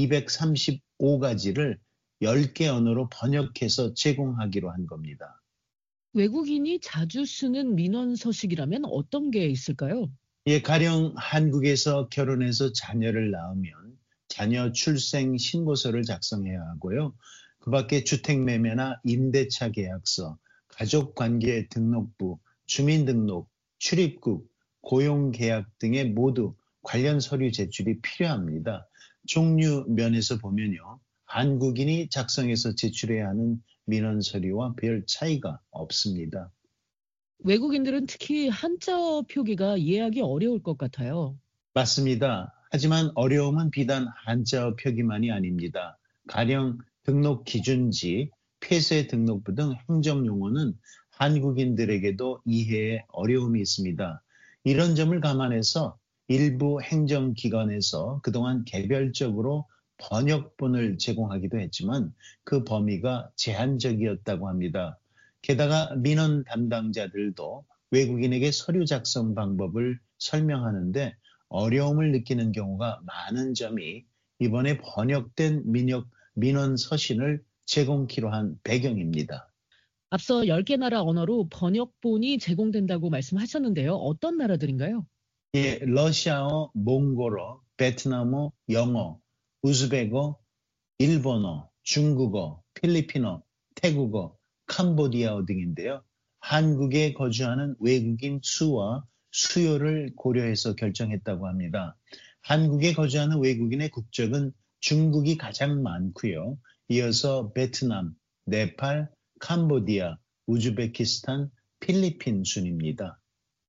235가지를 10개 언어로 번역해서 제공하기로 한 겁니다. 외국인이 자주 쓰는 민원 서식이라면 어떤 게 있을까요? 예, 가령 한국에서 결혼해서 자녀를 낳으면 자녀 출생 신고서를 작성해야 하고요. 그 밖에 주택매매나 임대차 계약서, 가족관계 등록부, 주민등록, 출입국, 고용계약 등의 모두 관련 서류 제출이 필요합니다. 종류 면에서 보면요. 한국인이 작성해서 제출해야 하는 민원 서류와 별 차이가 없습니다. 외국인들은 특히 한자어 표기가 이해하기 어려울 것 같아요. 맞습니다. 하지만 어려움은 비단 한자어 표기만이 아닙니다. 가령 등록 기준지, 폐쇄 등록부 등 행정용어는 한국인들에게도 이해에 어려움이 있습니다. 이런 점을 감안해서 일부 행정기관에서 그동안 개별적으로 번역본을 제공하기도 했지만 그 범위가 제한적이었다고 합니다. 게다가 민원 담당자들도 외국인에게 서류 작성 방법을 설명하는데 어려움을 느끼는 경우가 많은 점이 이번에 번역된 민원 서신을 제공키로 한 배경입니다. 앞서 10개 나라 언어로 번역본이 제공된다고 말씀하셨는데요. 어떤 나라들인가요? 예, 러시아어, 몽골어, 베트남어, 영어, 우즈베거, 일본어, 중국어, 필리핀어, 태국어, 캄보디아어 등인데요. 한국에 거주하는 외국인 수와 수요를 고려해서 결정했다고 합니다. 한국에 거주하는 외국인의 국적은 중국이 가장 많고요. 이어서 베트남, 네팔, 캄보디아, 우즈베키스탄, 필리핀 순입니다.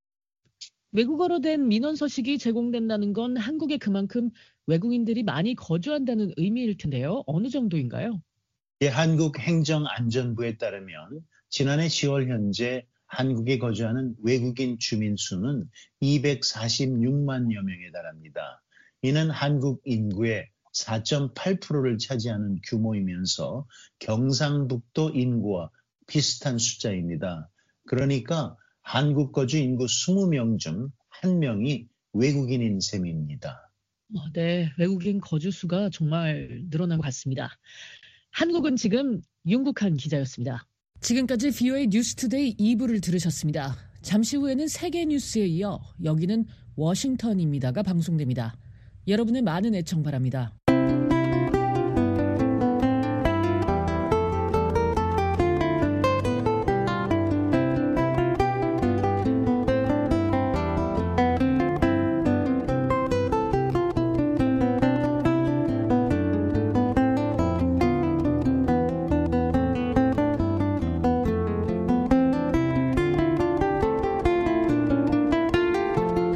외국어로 된 민원 서식이 제공된다는 건 한국에 그만큼 외국인들이 많이 거주한다는 의미일 텐데요. 어느 정도인가요? 예, 한국행정안전부에 따르면 지난해 10월 현재 한국에 거주하는 외국인 주민 수는 246만여 명에 달합니다. 이는 한국 인구의 4.8%를 차지하는 규모이면서 경상북도 인구와 비슷한 숫자입니다. 그러니까 한국 거주 인구 20명 중 1명이 외국인인 셈입니다. 네, 외국인 거주 수가 정말 늘어난 것 같습니다. 한국은 지금 윤국한 기자였습니다. 지금까지 VOA 뉴스투데이 2부를 들으셨습니다. 잠시 후에는 세계 뉴스에 이어 여기는 워싱턴입니다가 방송됩니다. 여러분의 많은 애청 바랍니다.